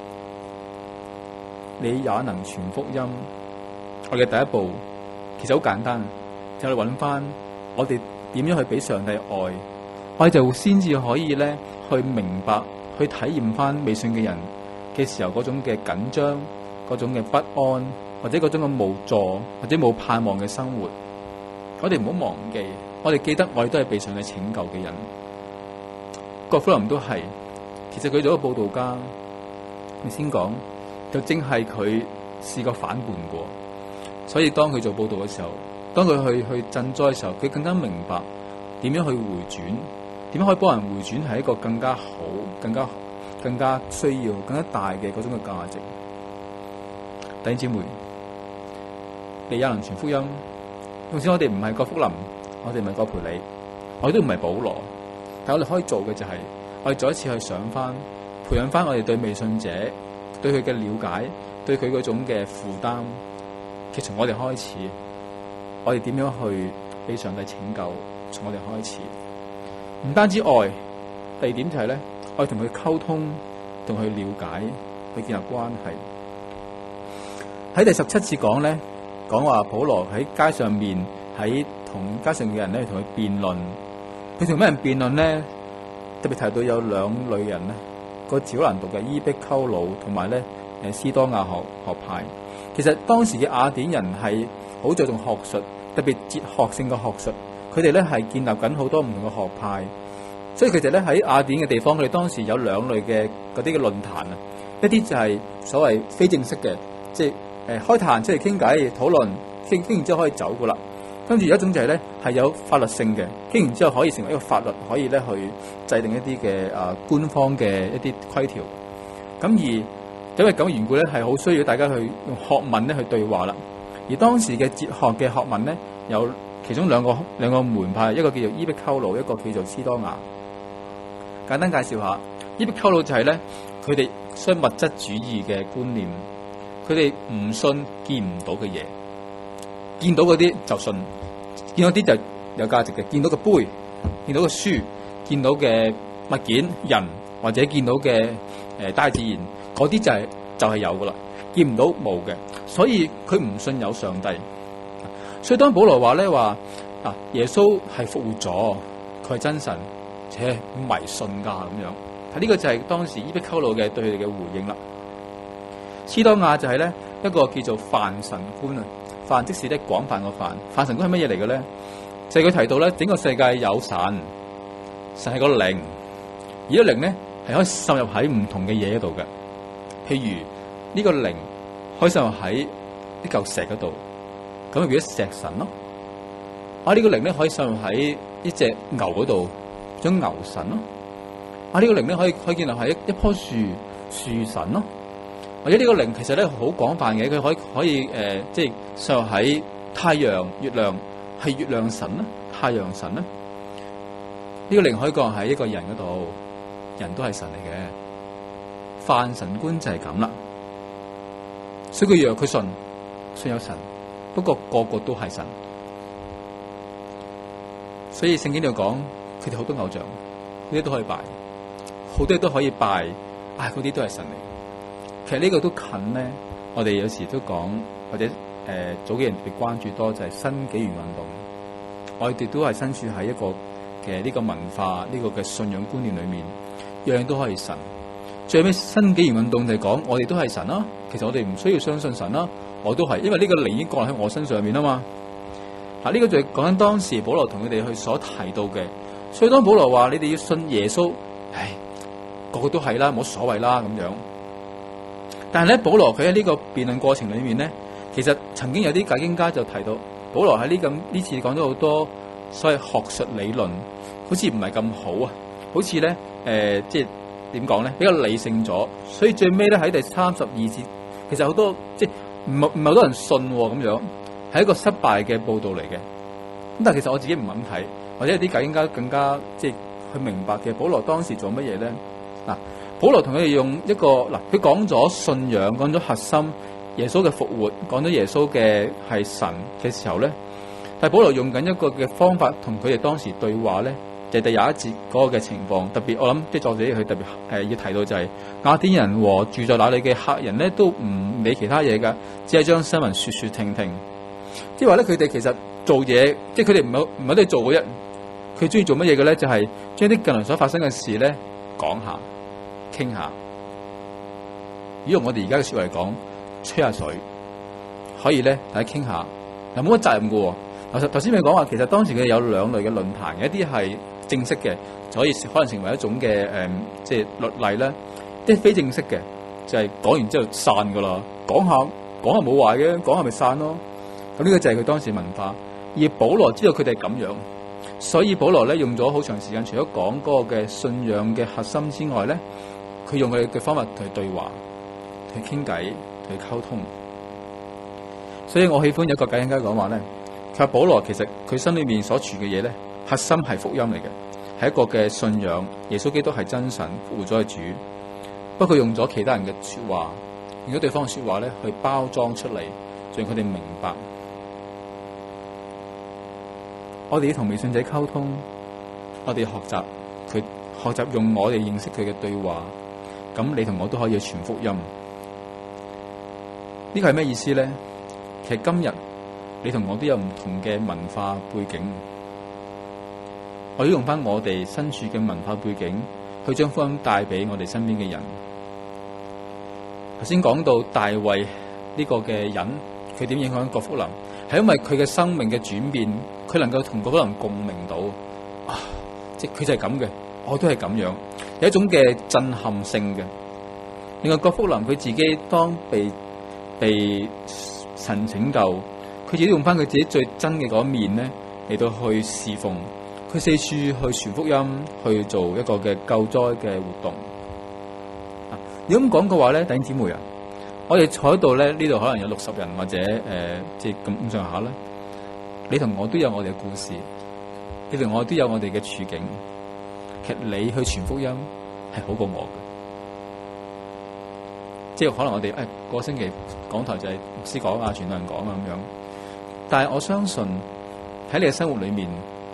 你也能傳福音。我嘅第一步其實好簡單，就係揾翻我哋點樣去俾上帝愛。我哋就先至可以咧去明白、去體驗翻未信嘅人嘅時候嗰種嘅緊張、嗰種嘅不安，或者嗰種嘅無助，或者冇盼望嘅生活。我哋唔好忘記，我哋記得我哋都係被上帝拯救嘅人。葛福林都係，其實佢做一個佈道家，你先講，就正係佢試過反叛過，所以當佢做佈道嘅時候，當佢去賑災嘅時候，佢更加明白點樣去回轉。點樣可以幫人回轉係一個更加好、更加需要、更加大嘅嗰種嘅價值。弟兄姊妹，你也能傳福音。縱使我哋唔係葛福林，我哋唔係葛培理，我哋都唔係保羅，但我哋可以做嘅就係，我哋再一次去想翻、培養翻我哋對未信者、對佢嘅了解、對佢嗰種嘅負擔。其實從我哋開始，我哋點樣去俾上帝拯救？從我哋開始。唔單止愛，第二點就係咧，我哋同佢溝通，同佢了解，去建立關係。喺第17節講咧，講話保羅喺街上面，喺同街上嘅人咧，同佢辯論。佢同咩人辯論咧？特別提到有兩類人咧，個字好難讀嘅，伊壁鳩魯同埋咧斯多亞學派。其實當時嘅雅典人係好着重學術，特別哲學性嘅學術。佢哋咧係建立緊好多唔同嘅學派，所以其實咧喺雅典嘅地方，佢哋當時有兩類嘅嗰啲嘅論壇啊，一啲就係所謂非正式嘅，即係開壇出嚟傾偈討論，傾完之後可以走噶啦。跟住有一種就係咧係有法律性嘅，傾完之後可以成為一個法律，可以咧去制定一啲嘅官方嘅一啲規條。咁而因為咁嘅緣故咧，係好需要大家去用學問咧去對話啦。而當時嘅哲學嘅學問咧有其中兩個門派，一個叫做伊壁鳩魯，一個叫做斯多亞。簡單介紹下，伊壁鳩魯就係咧，佢哋相信物質主義嘅觀念，佢哋唔信見唔到嘅嘢，見到嗰啲就信，見到啲就有價值嘅，見到個杯見到嘅書、見到嘅物件、人或者見到嘅大自然，嗰啲就係有噶啦，見唔到冇嘅，所以佢唔信有上帝。所以當保羅話咧耶穌係復活咗，佢係真神，且迷信噶咁樣，呢個就係當時伊壁鳩魯嘅對佢哋嘅回應啦。斯多亞就係咧一個叫做泛神觀啊，泛即是咧廣泛個泛，泛神觀係乜嘢嚟嘅咧？就係佢提到咧整個世界有神，神係個靈，而個靈咧係可以滲入喺唔同嘅嘢嗰度嘅，譬如呢個靈可以滲入喺呢嚿石嗰度，咁就變咗石神咯。呢個靈咧可以滲入喺一隻牛嗰度，變咗牛神咯。呢個靈咧可以建立喺一棵樹神咯。或者呢個靈其實咧好廣泛嘅，佢可以即係滲入喺太陽、月亮，係月亮神啦，太陽神啦。呢個靈可以降喺一個人嗰度，人都係神嚟嘅。泛神觀就係咁啦。所以佢讓佢信有神，不過個個都係神。所以聖經度講，佢哋好多偶像，嗰啲都可以拜，好多嘢都可以拜，嗰啲都係神嚟。其實呢個都近咧，我哋有時都講，或者早幾年特別關注多就係新紀元運動。我哋都係身處喺一個嘅呢個文化、呢個嘅信仰觀念裏面，樣樣都可以神。最尾新紀元運動就係講，我哋都係神啦。其實我哋唔需要相信神啦，我都係，因為呢個靈已經降喺我身上面啊嘛。呢個就係講緊當時保羅同佢哋去所提到嘅。所以當保羅話你哋要信耶穌，個個都係啦，冇所謂啦咁樣。但係咧，保羅佢喺呢個辯論過程裏面咧，其實曾經有啲解經家就提到，保羅喺呢次講咗好多所謂學術理論，好似唔係咁好啊，好似咧即係點講咧，比較理性咗。所以最尾咧喺第32節，其實好多即係唔係好多人信咁樣，係一個失敗嘅報導嚟嘅。咁但係其實我自己唔咁睇，或者有啲解經家更加即係去明白嘅，保羅當時做乜嘢咧？保羅同佢哋用一個佢講咗信仰，講咗核心耶穌嘅復活，講咗耶穌嘅係神嘅時候咧，但係保羅用緊一個嘅方法同佢哋當時對話咧，就係第21節嗰個嘅情況。特別我諗即係作者佢特別要提到就係雅典人和住在那裡嘅客人咧，都唔理其他嘢噶，只係將新聞說聽聽。即係話咧，佢哋其實做嘢，即係佢哋唔係都係做嘅啫。佢中意做乜嘢嘅咧？就係將啲近來所發生嘅事咧講下。傾下，如果用我哋而家嘅說話嚟講，吹下水，可以咧，大家傾下，又冇乜責任嘅。頭先咪講話，其實當時佢哋有兩類嘅論壇，一啲係正式嘅，就可以可能成為一種嘅即係律例咧；一啲非正式嘅，就係講完之後散噶啦，講下冇壞嘅，講下咪散咯。咁呢個就係佢當時文化。而保羅知道佢哋係咁樣，所以保羅咧用咗好長時間，除咗講嗰個嘅信仰嘅核心之外咧。佢用佢嘅方法同佢對話，同佢傾偈，同佢溝通。所以我喜歡有一個解經家講話咧，佢話保羅其實佢心裏面所處嘅嘢咧，核心係福音嚟嘅，係一個嘅信仰，耶穌基督係真神，復活咗嘅主。不過用咗其他人嘅說話，用咗對方嘅說話咧去包裝出嚟，讓佢哋明白。我哋要同微信者溝通，我哋學習用我哋認識佢嘅對話。咁你同我都可以傳福音，呢個係咩意思咧？其實今日你同我都有唔同嘅文化背景，我要用翻我哋身處嘅文化背景去將福音帶俾我哋身邊嘅人。頭先講到大衛呢個嘅人，佢點影響郭福林，係因為佢嘅生命嘅轉變，佢能夠同郭福林共鳴到，即係佢就係咁嘅。我都係咁樣，有一種嘅震撼性嘅。另外，郭福林佢自己當被神拯救，佢自己用翻佢自己最真嘅嗰一面咧嚟到去侍奉，佢四處去傳福音，去做一個嘅救災嘅活動。如果咁講嘅話咧，弟兄姊妹啊，我哋坐喺度咧，呢度可能有60人或者即係咁上下啦。你同我都有我哋嘅故事，你同我都有我哋嘅處境。其實你去傳福音係好過我嘅，即係可能我哋個星期講台就係牧師講啊，傳道人講啊咁樣。但係我相信喺你嘅生活裏面，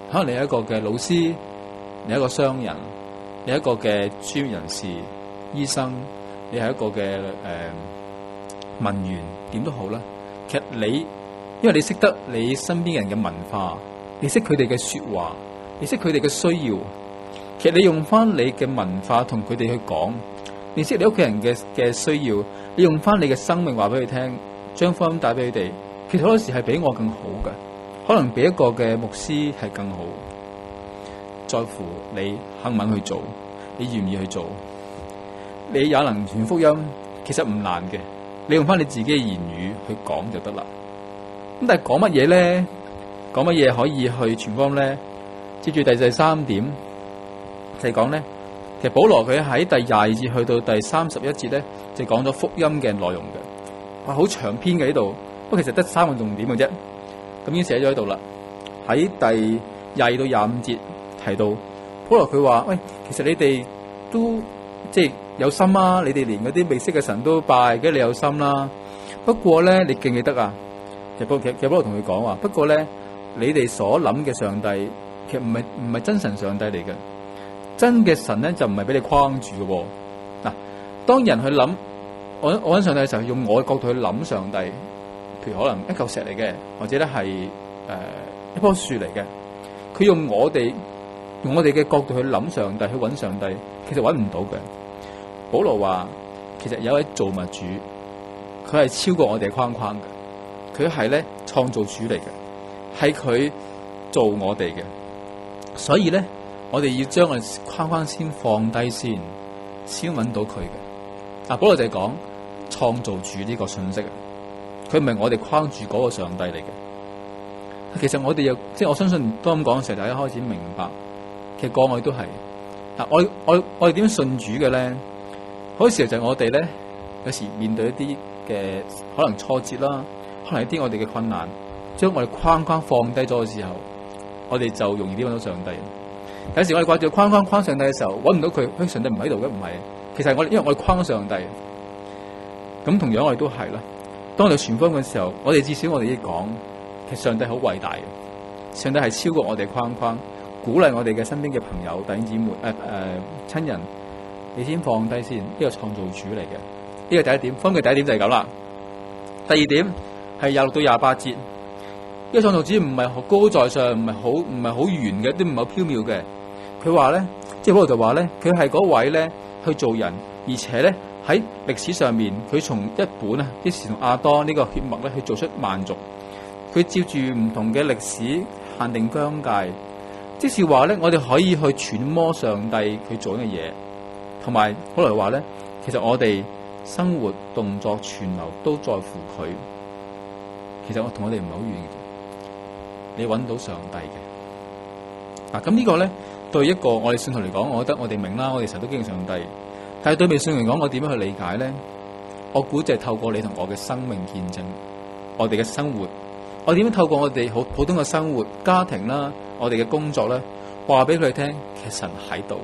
可能你係一個嘅老師，你係一個商人，你係一個嘅專業人士、醫生，你係一個嘅文員，點都好啦。其實因為你識得你身邊人嘅文化，你識佢哋嘅說話，你識佢哋嘅需要，其實你用翻你嘅文化同佢哋去講，你識你屋企人嘅需要，你用翻你嘅生命話俾佢聽，將福音帶俾佢哋，其實好多時係比我更好嘅，可能比一個嘅牧師係更好。在乎你肯唔肯去做，你願意去做，你也能傳福音，其實唔難嘅，你用翻你自己嘅言語去講就得啦。咁但係講乜嘢咧？講乜嘢可以去傳福音咧？接住第三點就係講咧，其實保羅佢喺第22節去到第31節咧，就講咗福音嘅內容嘅，哇，好長篇嘅呢度，不過其實得3個重點嘅啫，咁已經寫咗喺度啦。喺第22到25節提到，保羅佢話：喂，其實你哋都即係有心啊，你哋連嗰啲未識嘅神都拜，梗係你有心啦。不過咧，你記唔記得啊？其實保羅同佢講話，不過咧，你哋所諗嘅上帝，其實唔係真神上帝嚟嘅。真嘅神咧就唔係俾你框住嘅。嗱，當人去諗我揾上帝嘅時候，用我嘅角度去諗上帝，譬如可能一嚿石嚟嘅，或者咧係一棵樹嚟嘅，佢用我哋嘅角度去諗上帝，去揾上帝，其實揾唔到嘅。保羅話，其實有一位造物主，佢係超過我哋嘅框框嘅。佢係咧創造主嚟嘅，係佢做我哋嘅，所以咧我哋要將個框框先放低先揾到佢嘅。嗱，保羅就係講創造主呢個信息啊，佢唔係我哋框住嗰個上帝嚟嘅。其實我哋又即係我相信當咁講嘅時候，大家開始明白，其實個愛都係嗱，我哋點樣信主嘅咧？嗰時候就係我哋咧有時面對一啲嘅可能挫折啦。可能一啲我哋嘅困難，將我哋框框放低咗嘅時候，我哋就容易啲揾到上帝。有時我哋掛住框上帝嘅時候，揾唔到佢，上帝唔喺度嘅，唔係。其實因為我哋框上帝，咁同樣我哋都係啦。當我哋傳福音嘅時候，我哋至少我哋要講，其實上帝好偉大嘅，上帝係超過我哋框框，鼓勵我哋嘅身邊嘅朋友、弟兄姊妹、親人，你先放低先，呢個創造主嚟嘅，呢個第一點。福音嘅第一點就係咁啦。第二點。係26到28節，呢個創造主唔係高在上，唔係好圓嘅，都唔係好飄渺嘅。佢話咧，即係保羅就話咧，佢係嗰位咧去做人，而且咧喺歷史上面，佢從一本啊，即係從亞當呢個血脈咧去做出萬族。佢照住唔同嘅歷史限定疆界，即是話咧，我哋可以去揣摩上帝佢做嘅嘢，同埋保羅話咧，其實我哋生活、動作、存留都在乎佢。其實我同我哋唔係好遠嘅，你揾到上帝嘅。咁呢個咧對一個我哋信徒嚟講，我覺得我哋明啦，我哋成日都經歷上帝。但係對未信徒嚟講，我點樣去理解咧？我估就係透過你同我嘅生命見證，我哋嘅生活，我點樣透過我哋好普通嘅生活、家庭啦，我哋嘅工作咧，話俾佢哋聽，其實神喺度，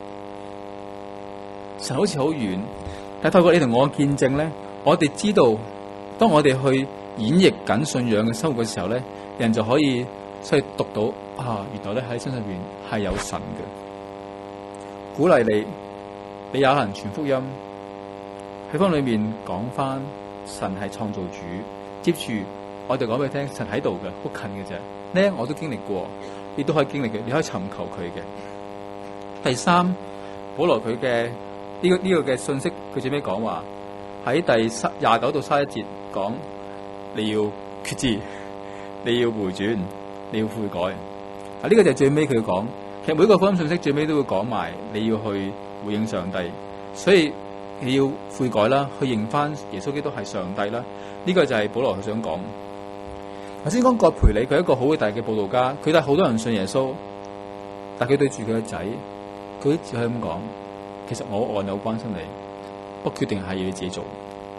神好似好遠，但係透過你同我嘅見證咧，我哋知道，當我哋去演繹緊信仰嘅生活嘅時候咧，人就可以所以讀到原來咧喺身上邊係有神嘅，鼓勵你也能傳福音，喺方裏面講翻神係創造主，接住我哋講俾你聽，神喺度嘅，好近嘅啫。呢我都經歷過，你都可以經歷嘅，你可以尋求佢嘅。第三，保羅佢嘅呢個嘅信息，佢最尾講話喺第29到31節講。你要決志，你要回轉，你要悔改。呢個就係最尾佢講。其實每一個福音信息最尾都會講埋，你要去回應上帝，所以你要悔改啦，去認翻耶穌基督係上帝啦。呢個就係保羅佢想講。頭先講葛培理，佢係一個好偉大嘅佈道家，佢帶好多人信耶穌，但佢對住佢個仔，佢只可以咁講：其實我愛你，好關心你，我決定係要你自己做。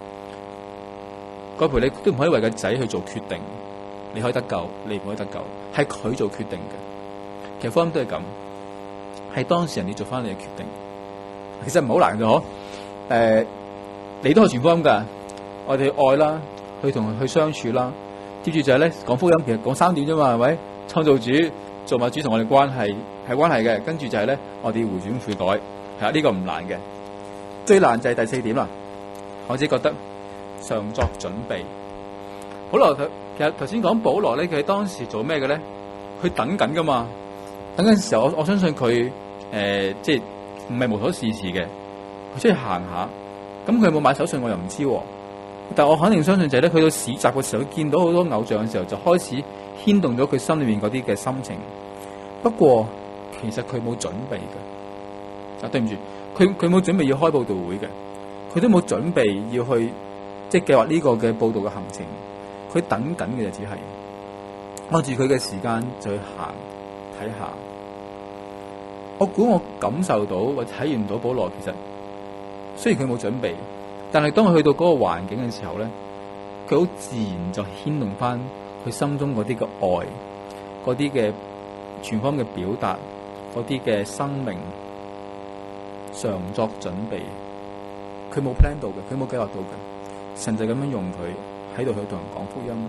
葛培理都唔可以為個仔去做決定，你可以得救，你唔可以得救，係佢做決定嘅。其實福音都係咁，係當事人你做翻你嘅決定。其實唔好難嘅嗬，你都係傳福音噶，我哋愛啦，去同佢去相處啦。接住就係咧講福音，其實講3點啫嘛，係咪？創造主、 造物主同我哋關係嘅，跟住就係咧我哋要回轉悔改，係啊，呢個唔難嘅，最難就係第4點啦。我自己覺得常作準備。保羅其實頭先講保羅咧，佢當時做咩嘅咧？佢等緊噶嘛，等緊時候我相信佢即係唔係無所事事嘅，佢出去行下。咁佢有冇買手信我又唔知，但我肯定相信就係咧，去到市集嘅時候，佢見到好多偶像嘅時候，就開始牽動咗佢心裏面嗰啲嘅心情。不過其實佢冇準備嘅，對唔住，佢冇準備要開佈道會嘅，佢都冇準備要去即係計劃呢個嘅佈道嘅行程。佢等緊嘅就只係按住佢嘅時間就去行睇下。我估我感受到或者體驗到保羅其實雖然佢冇準備，但係當佢去到嗰個環境嘅時候咧，佢好自然就牽動翻佢心中嗰啲嘅愛，嗰啲嘅全方嘅表達，嗰啲嘅生命常作準備。佢冇 plan 到嘅，佢冇計劃到嘅，神就咁樣用佢喺度去同人講福音。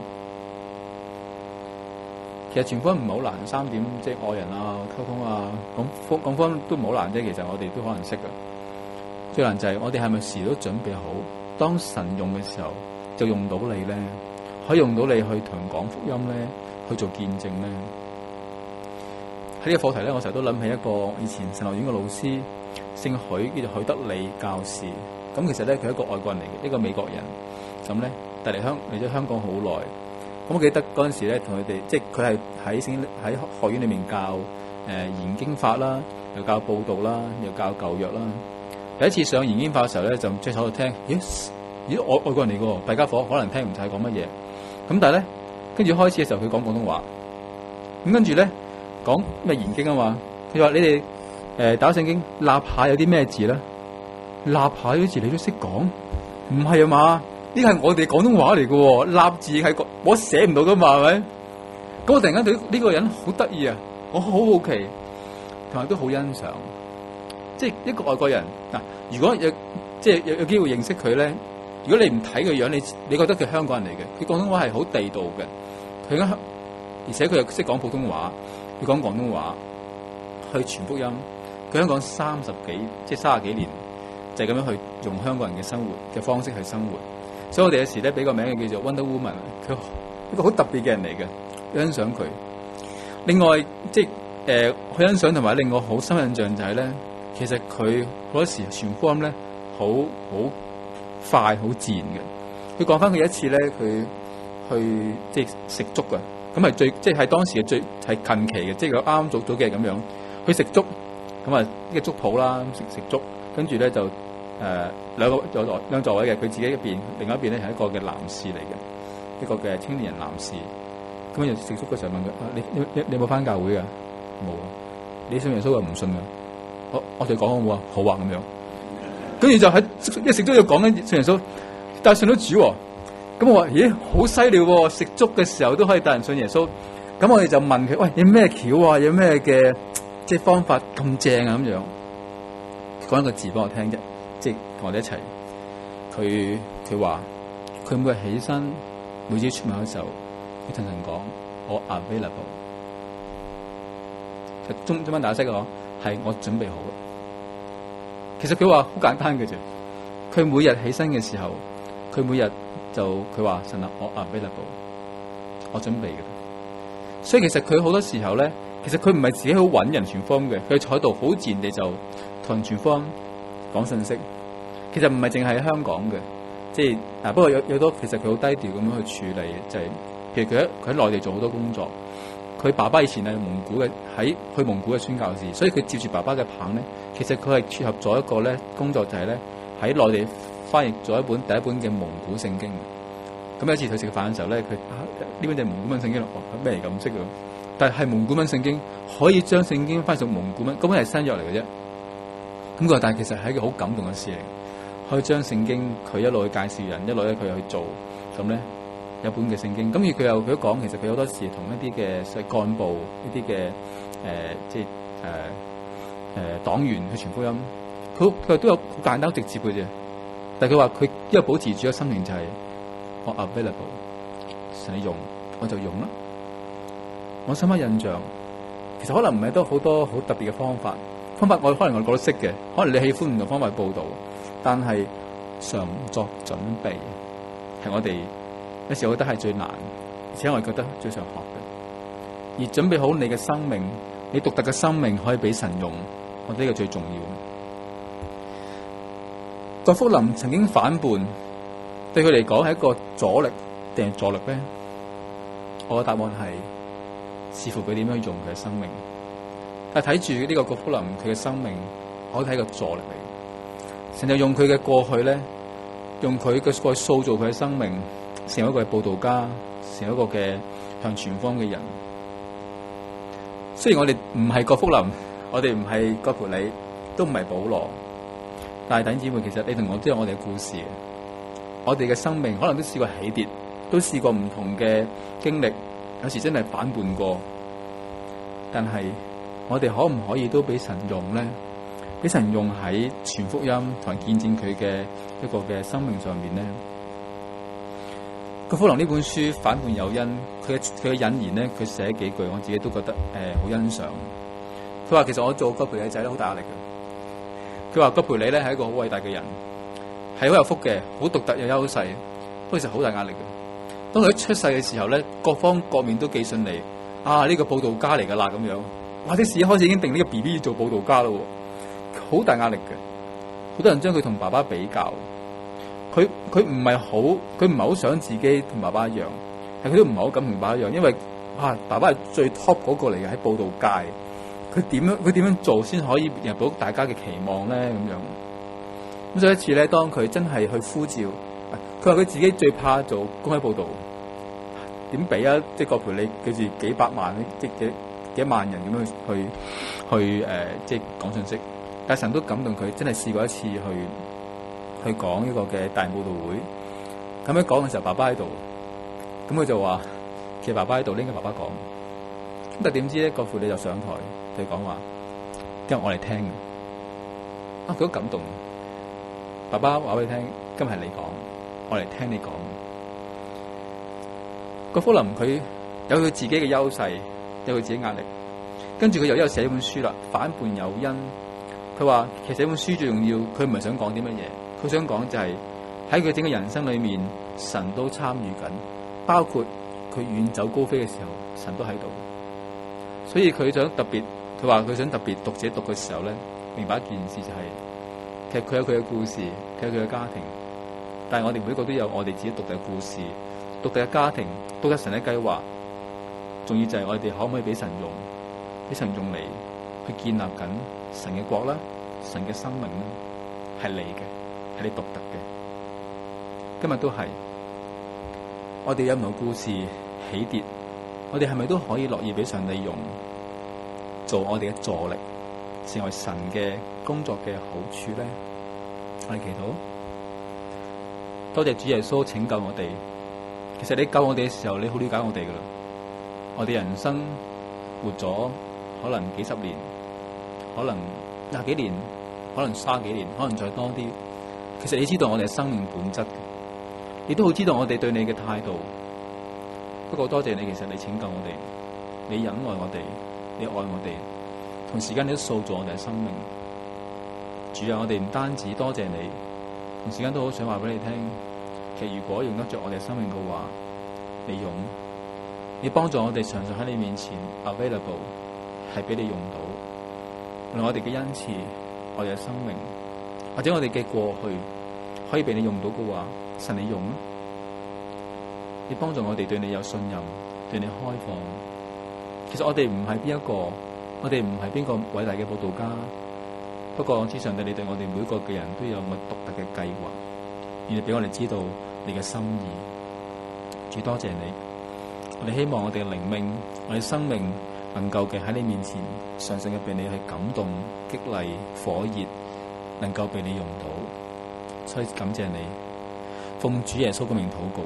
其實傳福音唔係好難，3點即係愛人啊、溝通啊、講福音都唔好難啫。其實我哋都可能識噶。最難就係我哋係咪時都準備好，當神用嘅時候就用到你咧，可以用到你去同人講福音咧，去做見證咧。喺呢個課題咧，我成日都諗起一個以前神學院嘅老師，姓許，叫做許德利教士。咁其實咧，佢係一個外國人嚟嘅，一個美國人。咁咧，但嚟咗香港好耐。咁我記得嗰陣時咧，同佢哋即係佢係喺學院裏面教研經法啦，又教佈道啦，又教舊約啦。第一次上研經法嘅時候咧，就即係坐度聽，咦外國人嚟嘅喎，大家伙可能聽唔晒講乜嘢。咁但係咧，跟住開始嘅時候，佢講廣東話。咁跟住咧講咩研經啊嘛？佢話你哋打聖經立下有啲咩字咧？立下啲字你都識講？唔係啊嘛？呢個係我哋廣東話嚟嘅喎，立字係我寫唔到噶嘛，係咪？咁我突然間對呢個人好得意啊，我好好奇，同埋都好欣賞。即係一個外國人嗱，如果有機會認識佢咧，如果你唔睇佢樣，你覺得佢香港人嚟嘅，佢廣東話係好地道嘅，而且佢又識講普通話，佢講廣東話去傳福音。佢香港30幾年，就係咁樣去用香港人嘅生活嘅方式去生活。所以我哋有時咧俾個名叫做 Wonder Woman， 佢一個好特別嘅人嚟嘅，欣賞佢。另外即係去欣賞同埋令我好深印象就係咧，其實佢嗰時傳福音咧好快好自然嘅。佢講翻佢一次咧，佢去即係食粥啊，咁係即係當時嘅最係近期嘅，即係佢啱啱做嘅咁樣去食粥，咁啊呢個粥鋪啦，食粥，跟住咧就。兩座位嘅，佢自己一邊，另外一邊咧係一個嘅男士嚟嘅，一個嘅青年人男士。咁就食粥嘅時候問佢：你有冇翻教會噶？冇啊。你信耶穌又唔信噶？我哋講好唔好啊？好啊，咁樣。跟住就喺一食粥就講緊信耶穌，但係信咗主喎。咁我話：咦，好犀利喎！食粥嘅時候都可以帶人信耶穌。咁我哋就問佢：喂，有咩橋啊？有咩嘅即係方法咁正啊？咁樣講一個字俾我聽啫。即係同我哋一齊，佢話佢每日起身，每朝出門嘅時候，佢同神講：我 available。中文大家識嘅嗬，係我準備好啦。其實佢話好簡單嘅啫。佢每日起身嘅時候，佢每日佢話神啊，我 available， 我準備嘅。所以其實佢好多時候咧，其實佢唔係自己好揾人傳福音嘅，佢坐喺度好自然地就同人傳福音。講信息，其實唔係淨係喺香港嘅，即係不過有多其實佢好低調咁樣去處理，就係其實佢喺內地做好多工作。佢爸爸以前係蒙古嘅，去蒙古嘅宣教士，所以佢接住爸爸嘅棒咧，其實佢係撮合咗一個咧工作，就係咧喺內地翻譯咗第一本嘅蒙古聖經。咁有一次佢食飯嘅時候咧，佢呢本就係蒙古文聖經咯，咩嚟㗎唔識㗎？但係蒙古文聖經可以將聖經翻成蒙古文，根本係新約嚟嘅啫。咁佢話，但係其實係一個好感動嘅事嚟，可以將聖經佢一路去介紹人，一路咧佢又去做，咁咧有本嘅聖經。咁而佢都講，其實佢好多時同一啲嘅幹部、一啲嘅即係黨員去傳福音，佢都有好簡單直接嘅啫。但係佢話佢因為保持住個心靈就係我 available， 神你用我就用啦。我深刻印象其實可能唔係都好多好特別嘅方法可能我哋都識嘅，可能你喜歡唔同方法去報導，但係常作準備係我哋有時候覺得係最難，而且我哋覺得最常學嘅。而準備好你嘅生命，你獨特嘅生命可以俾神用，我覺得呢個最重要。葛福林曾經反叛，對佢嚟講係一個阻力定係助力咧？我嘅答案係視乎佢點樣用佢嘅生命。但係睇住呢個葛福林佢嘅生命，我睇係一個助力嚟。成日用佢嘅過去咧，用佢嘅過去塑造佢嘅生命，成為一個報道家，成為一個嘅向前方嘅人。雖然我哋唔係葛福林，我哋唔係葛培理，都唔係保羅，但係弟兄姊妹，其實你同我都有我哋嘅故事嘅。我哋嘅生命可能都試過起跌，都試過唔同嘅經歷，有時真係反叛過。但係我哋可唔可以都俾神用咧？俾神用喺傳福音同埋見證佢嘅一個嘅生命上面咧？葛福林呢本書反叛有因，佢嘅引言咧，佢寫幾句，我自己都覺得好欣賞。佢話其實我做葛培理仔咧好大壓力嘅。佢話葛培理咧係一個好偉大嘅人，係好有福嘅，好獨特有優勢，不過其實好大壓力嘅。當佢一出世嘅時候咧，各方各面都幾順利。呢個報道家嚟噶啦咁樣，或者一開始已經定呢個 BB 要做報道家咯，好大壓力嘅。好多人將佢同爸爸比較。佢唔係好想自己同爸爸一樣，係佢都唔係好敢同爸爸一樣，因為爸爸係最 top 嗰個嚟嘅喺報道界，佢點樣做先可以入到大家嘅期望咧？咁樣咁，所以一次咧，當佢真係去呼召，佢話佢自己最怕做公開報道，點比啊？即係葛培理記住幾百萬即幾萬人咁樣去即係講信息，但神都感動佢，真係試過一次去講一個嘅大佈道會，咁樣講嘅時候，爸爸喺度，咁佢就話其實爸爸喺度，應該爸爸講。咁但係點知咧，葛培理就上台就講話，今日我嚟聽嘅。佢都感動。爸爸話俾你聽，今日係你講，我嚟聽你講。葛福林佢有佢自己嘅優勢，有佢自己壓力，跟住佢又寫一本書啦，反叛有因。佢話其實呢本書最重要，佢唔係想講啲乜嘢。佢想講就係喺佢整個人生裏面，神都參與緊，包括佢遠走高飛嘅時候，神都喺度。所以佢想特別，佢話佢想特別讀者讀嘅時候咧，明白一件事就係，其實佢有佢嘅故事，佢有佢嘅家庭，但係我哋每一個都有我哋自己獨特嘅故事、獨特嘅家庭、獨特神嘅計劃。重要就係我哋可唔可以俾神用，俾神用嚟去建立緊神嘅國啦、神嘅生命啦，係你嘅。係你獨特嘅，今日都係，我哋有唔同故事起跌，我哋係咪都可以樂意俾上帝用，做我哋嘅助力，成為神嘅工作嘅好處咧？我哋祈禱，多謝主耶穌拯救我哋。其實你救我哋嘅時候，你好了解我哋噶啦。我哋人生活咗可能幾十年，可能廿幾年，可能30幾年，可能再多啲。其實你知道我哋嘅生命本質，你都好知道我哋對你嘅態度。不過多謝你，其實你拯救我哋，你忍愛我哋，你愛我哋，同時間你都塑造我哋嘅生命。主啊，我哋唔單止多謝你，同時間都好想話俾你聽，其實如果用得着我哋嘅生命嘅話，你用，你幫助我哋常常喺你面前 available， 係俾你用到。無論我哋嘅恩賜，我哋嘅生命，或者我哋嘅過去可以俾你用到嘅話，神你用，你幫助我哋對你有信任，對你開放。其實我哋唔係邊一個，我哋唔係邊個偉大嘅佈道家，不過我知上帝你對我哋每個嘅人都有個獨特嘅計劃，而你俾我哋知道你嘅心意。主多謝你，我哋希望我哋嘅靈命，我哋生命能夠嘅喺你面前，常常嘅俾你去感動、激勵、火熱，能夠被你用到，所以感謝你，奉主耶穌嘅名禱告。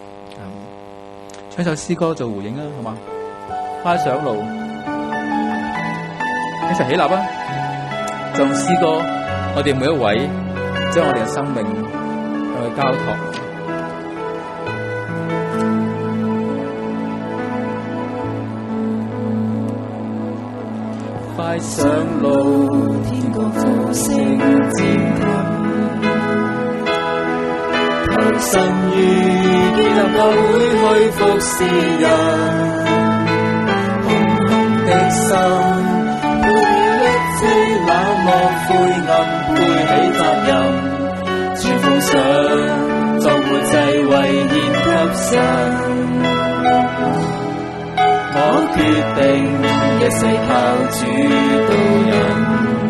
唱首詩歌做回應啊，好嘛？跨上路，一齊起立啊！就用詩歌，我哋每一位將我哋嘅生命向佢交託。 快上路， 天國呼聲漸近。求神如建立教會去服侍人，空空的心背了一切冷漠灰暗，背起責任，傳奉上作活祭為獻給神。我決定一世靠主導人，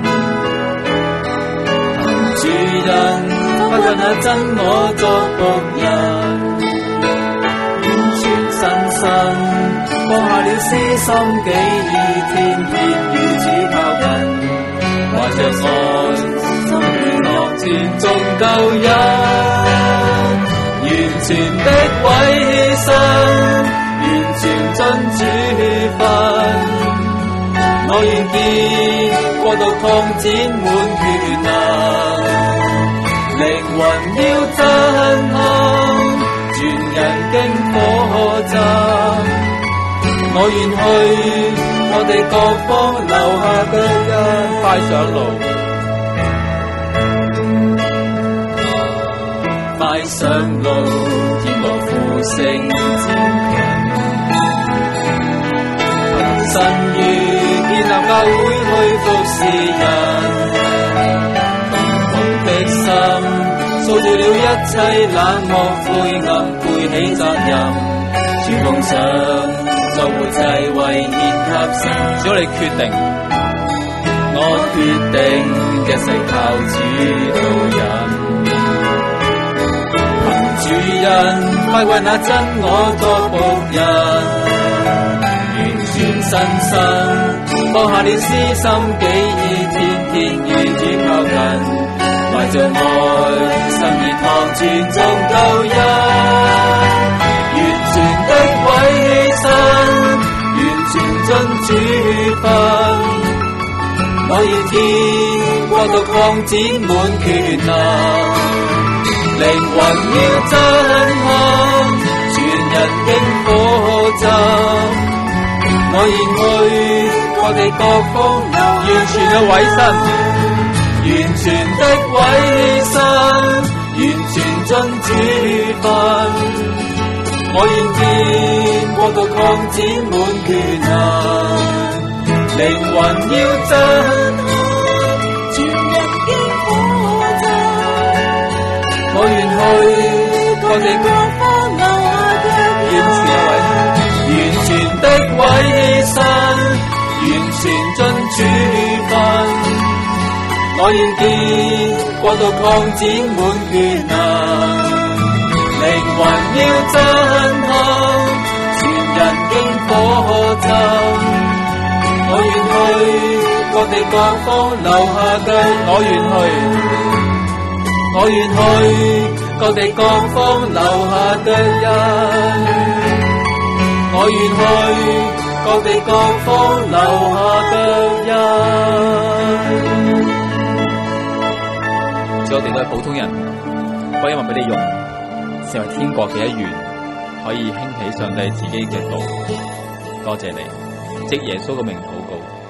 憑主人不屈那真我作僕人，完全身心放下了私心己意，天天與主靠近，懷着愛心與樂全眾救恩，完全的委身，完全遵主訓，我願見國度擴展滿權能，靈魂要震撼，全人經火浸。我願去我哋各方留下腳印， 快上路， 快上路，天國呼聲漸近。神如建立教會去服侍人，痛的心掃掉了一切冷漠灰暗，背起責任，傳奉上作活祭為獻給神。 只要你決定， 我決定一世靠主導人，憑主恩快為那真我作僕人。全身心放下了私心己意，天天與主靠近，懷着愛心熱堂全眾救恩，完全的委身，完全遵主訓，我要見國度擴展滿權能，靈魂要震撼，全人經火浸。我願去各地各方，完全嘅委身，完全的委身，完全遵主訓。我願見國度擴展滿權能，靈魂要震撼，全人經火浸。我願去各地各方留下腳印，完全的委身，完全遵主訓。我願見國度擴展滿權能，靈魂要震撼，全人經火浸。我願去各地各方留下腳印，我願去各地各方留下腳印。我願去各地各方留下腳印。 只我哋都係普通人，我希望俾你用，成為天國嘅一員，可以興起上帝自己嘅道。多謝你，藉耶穌嘅名禱告。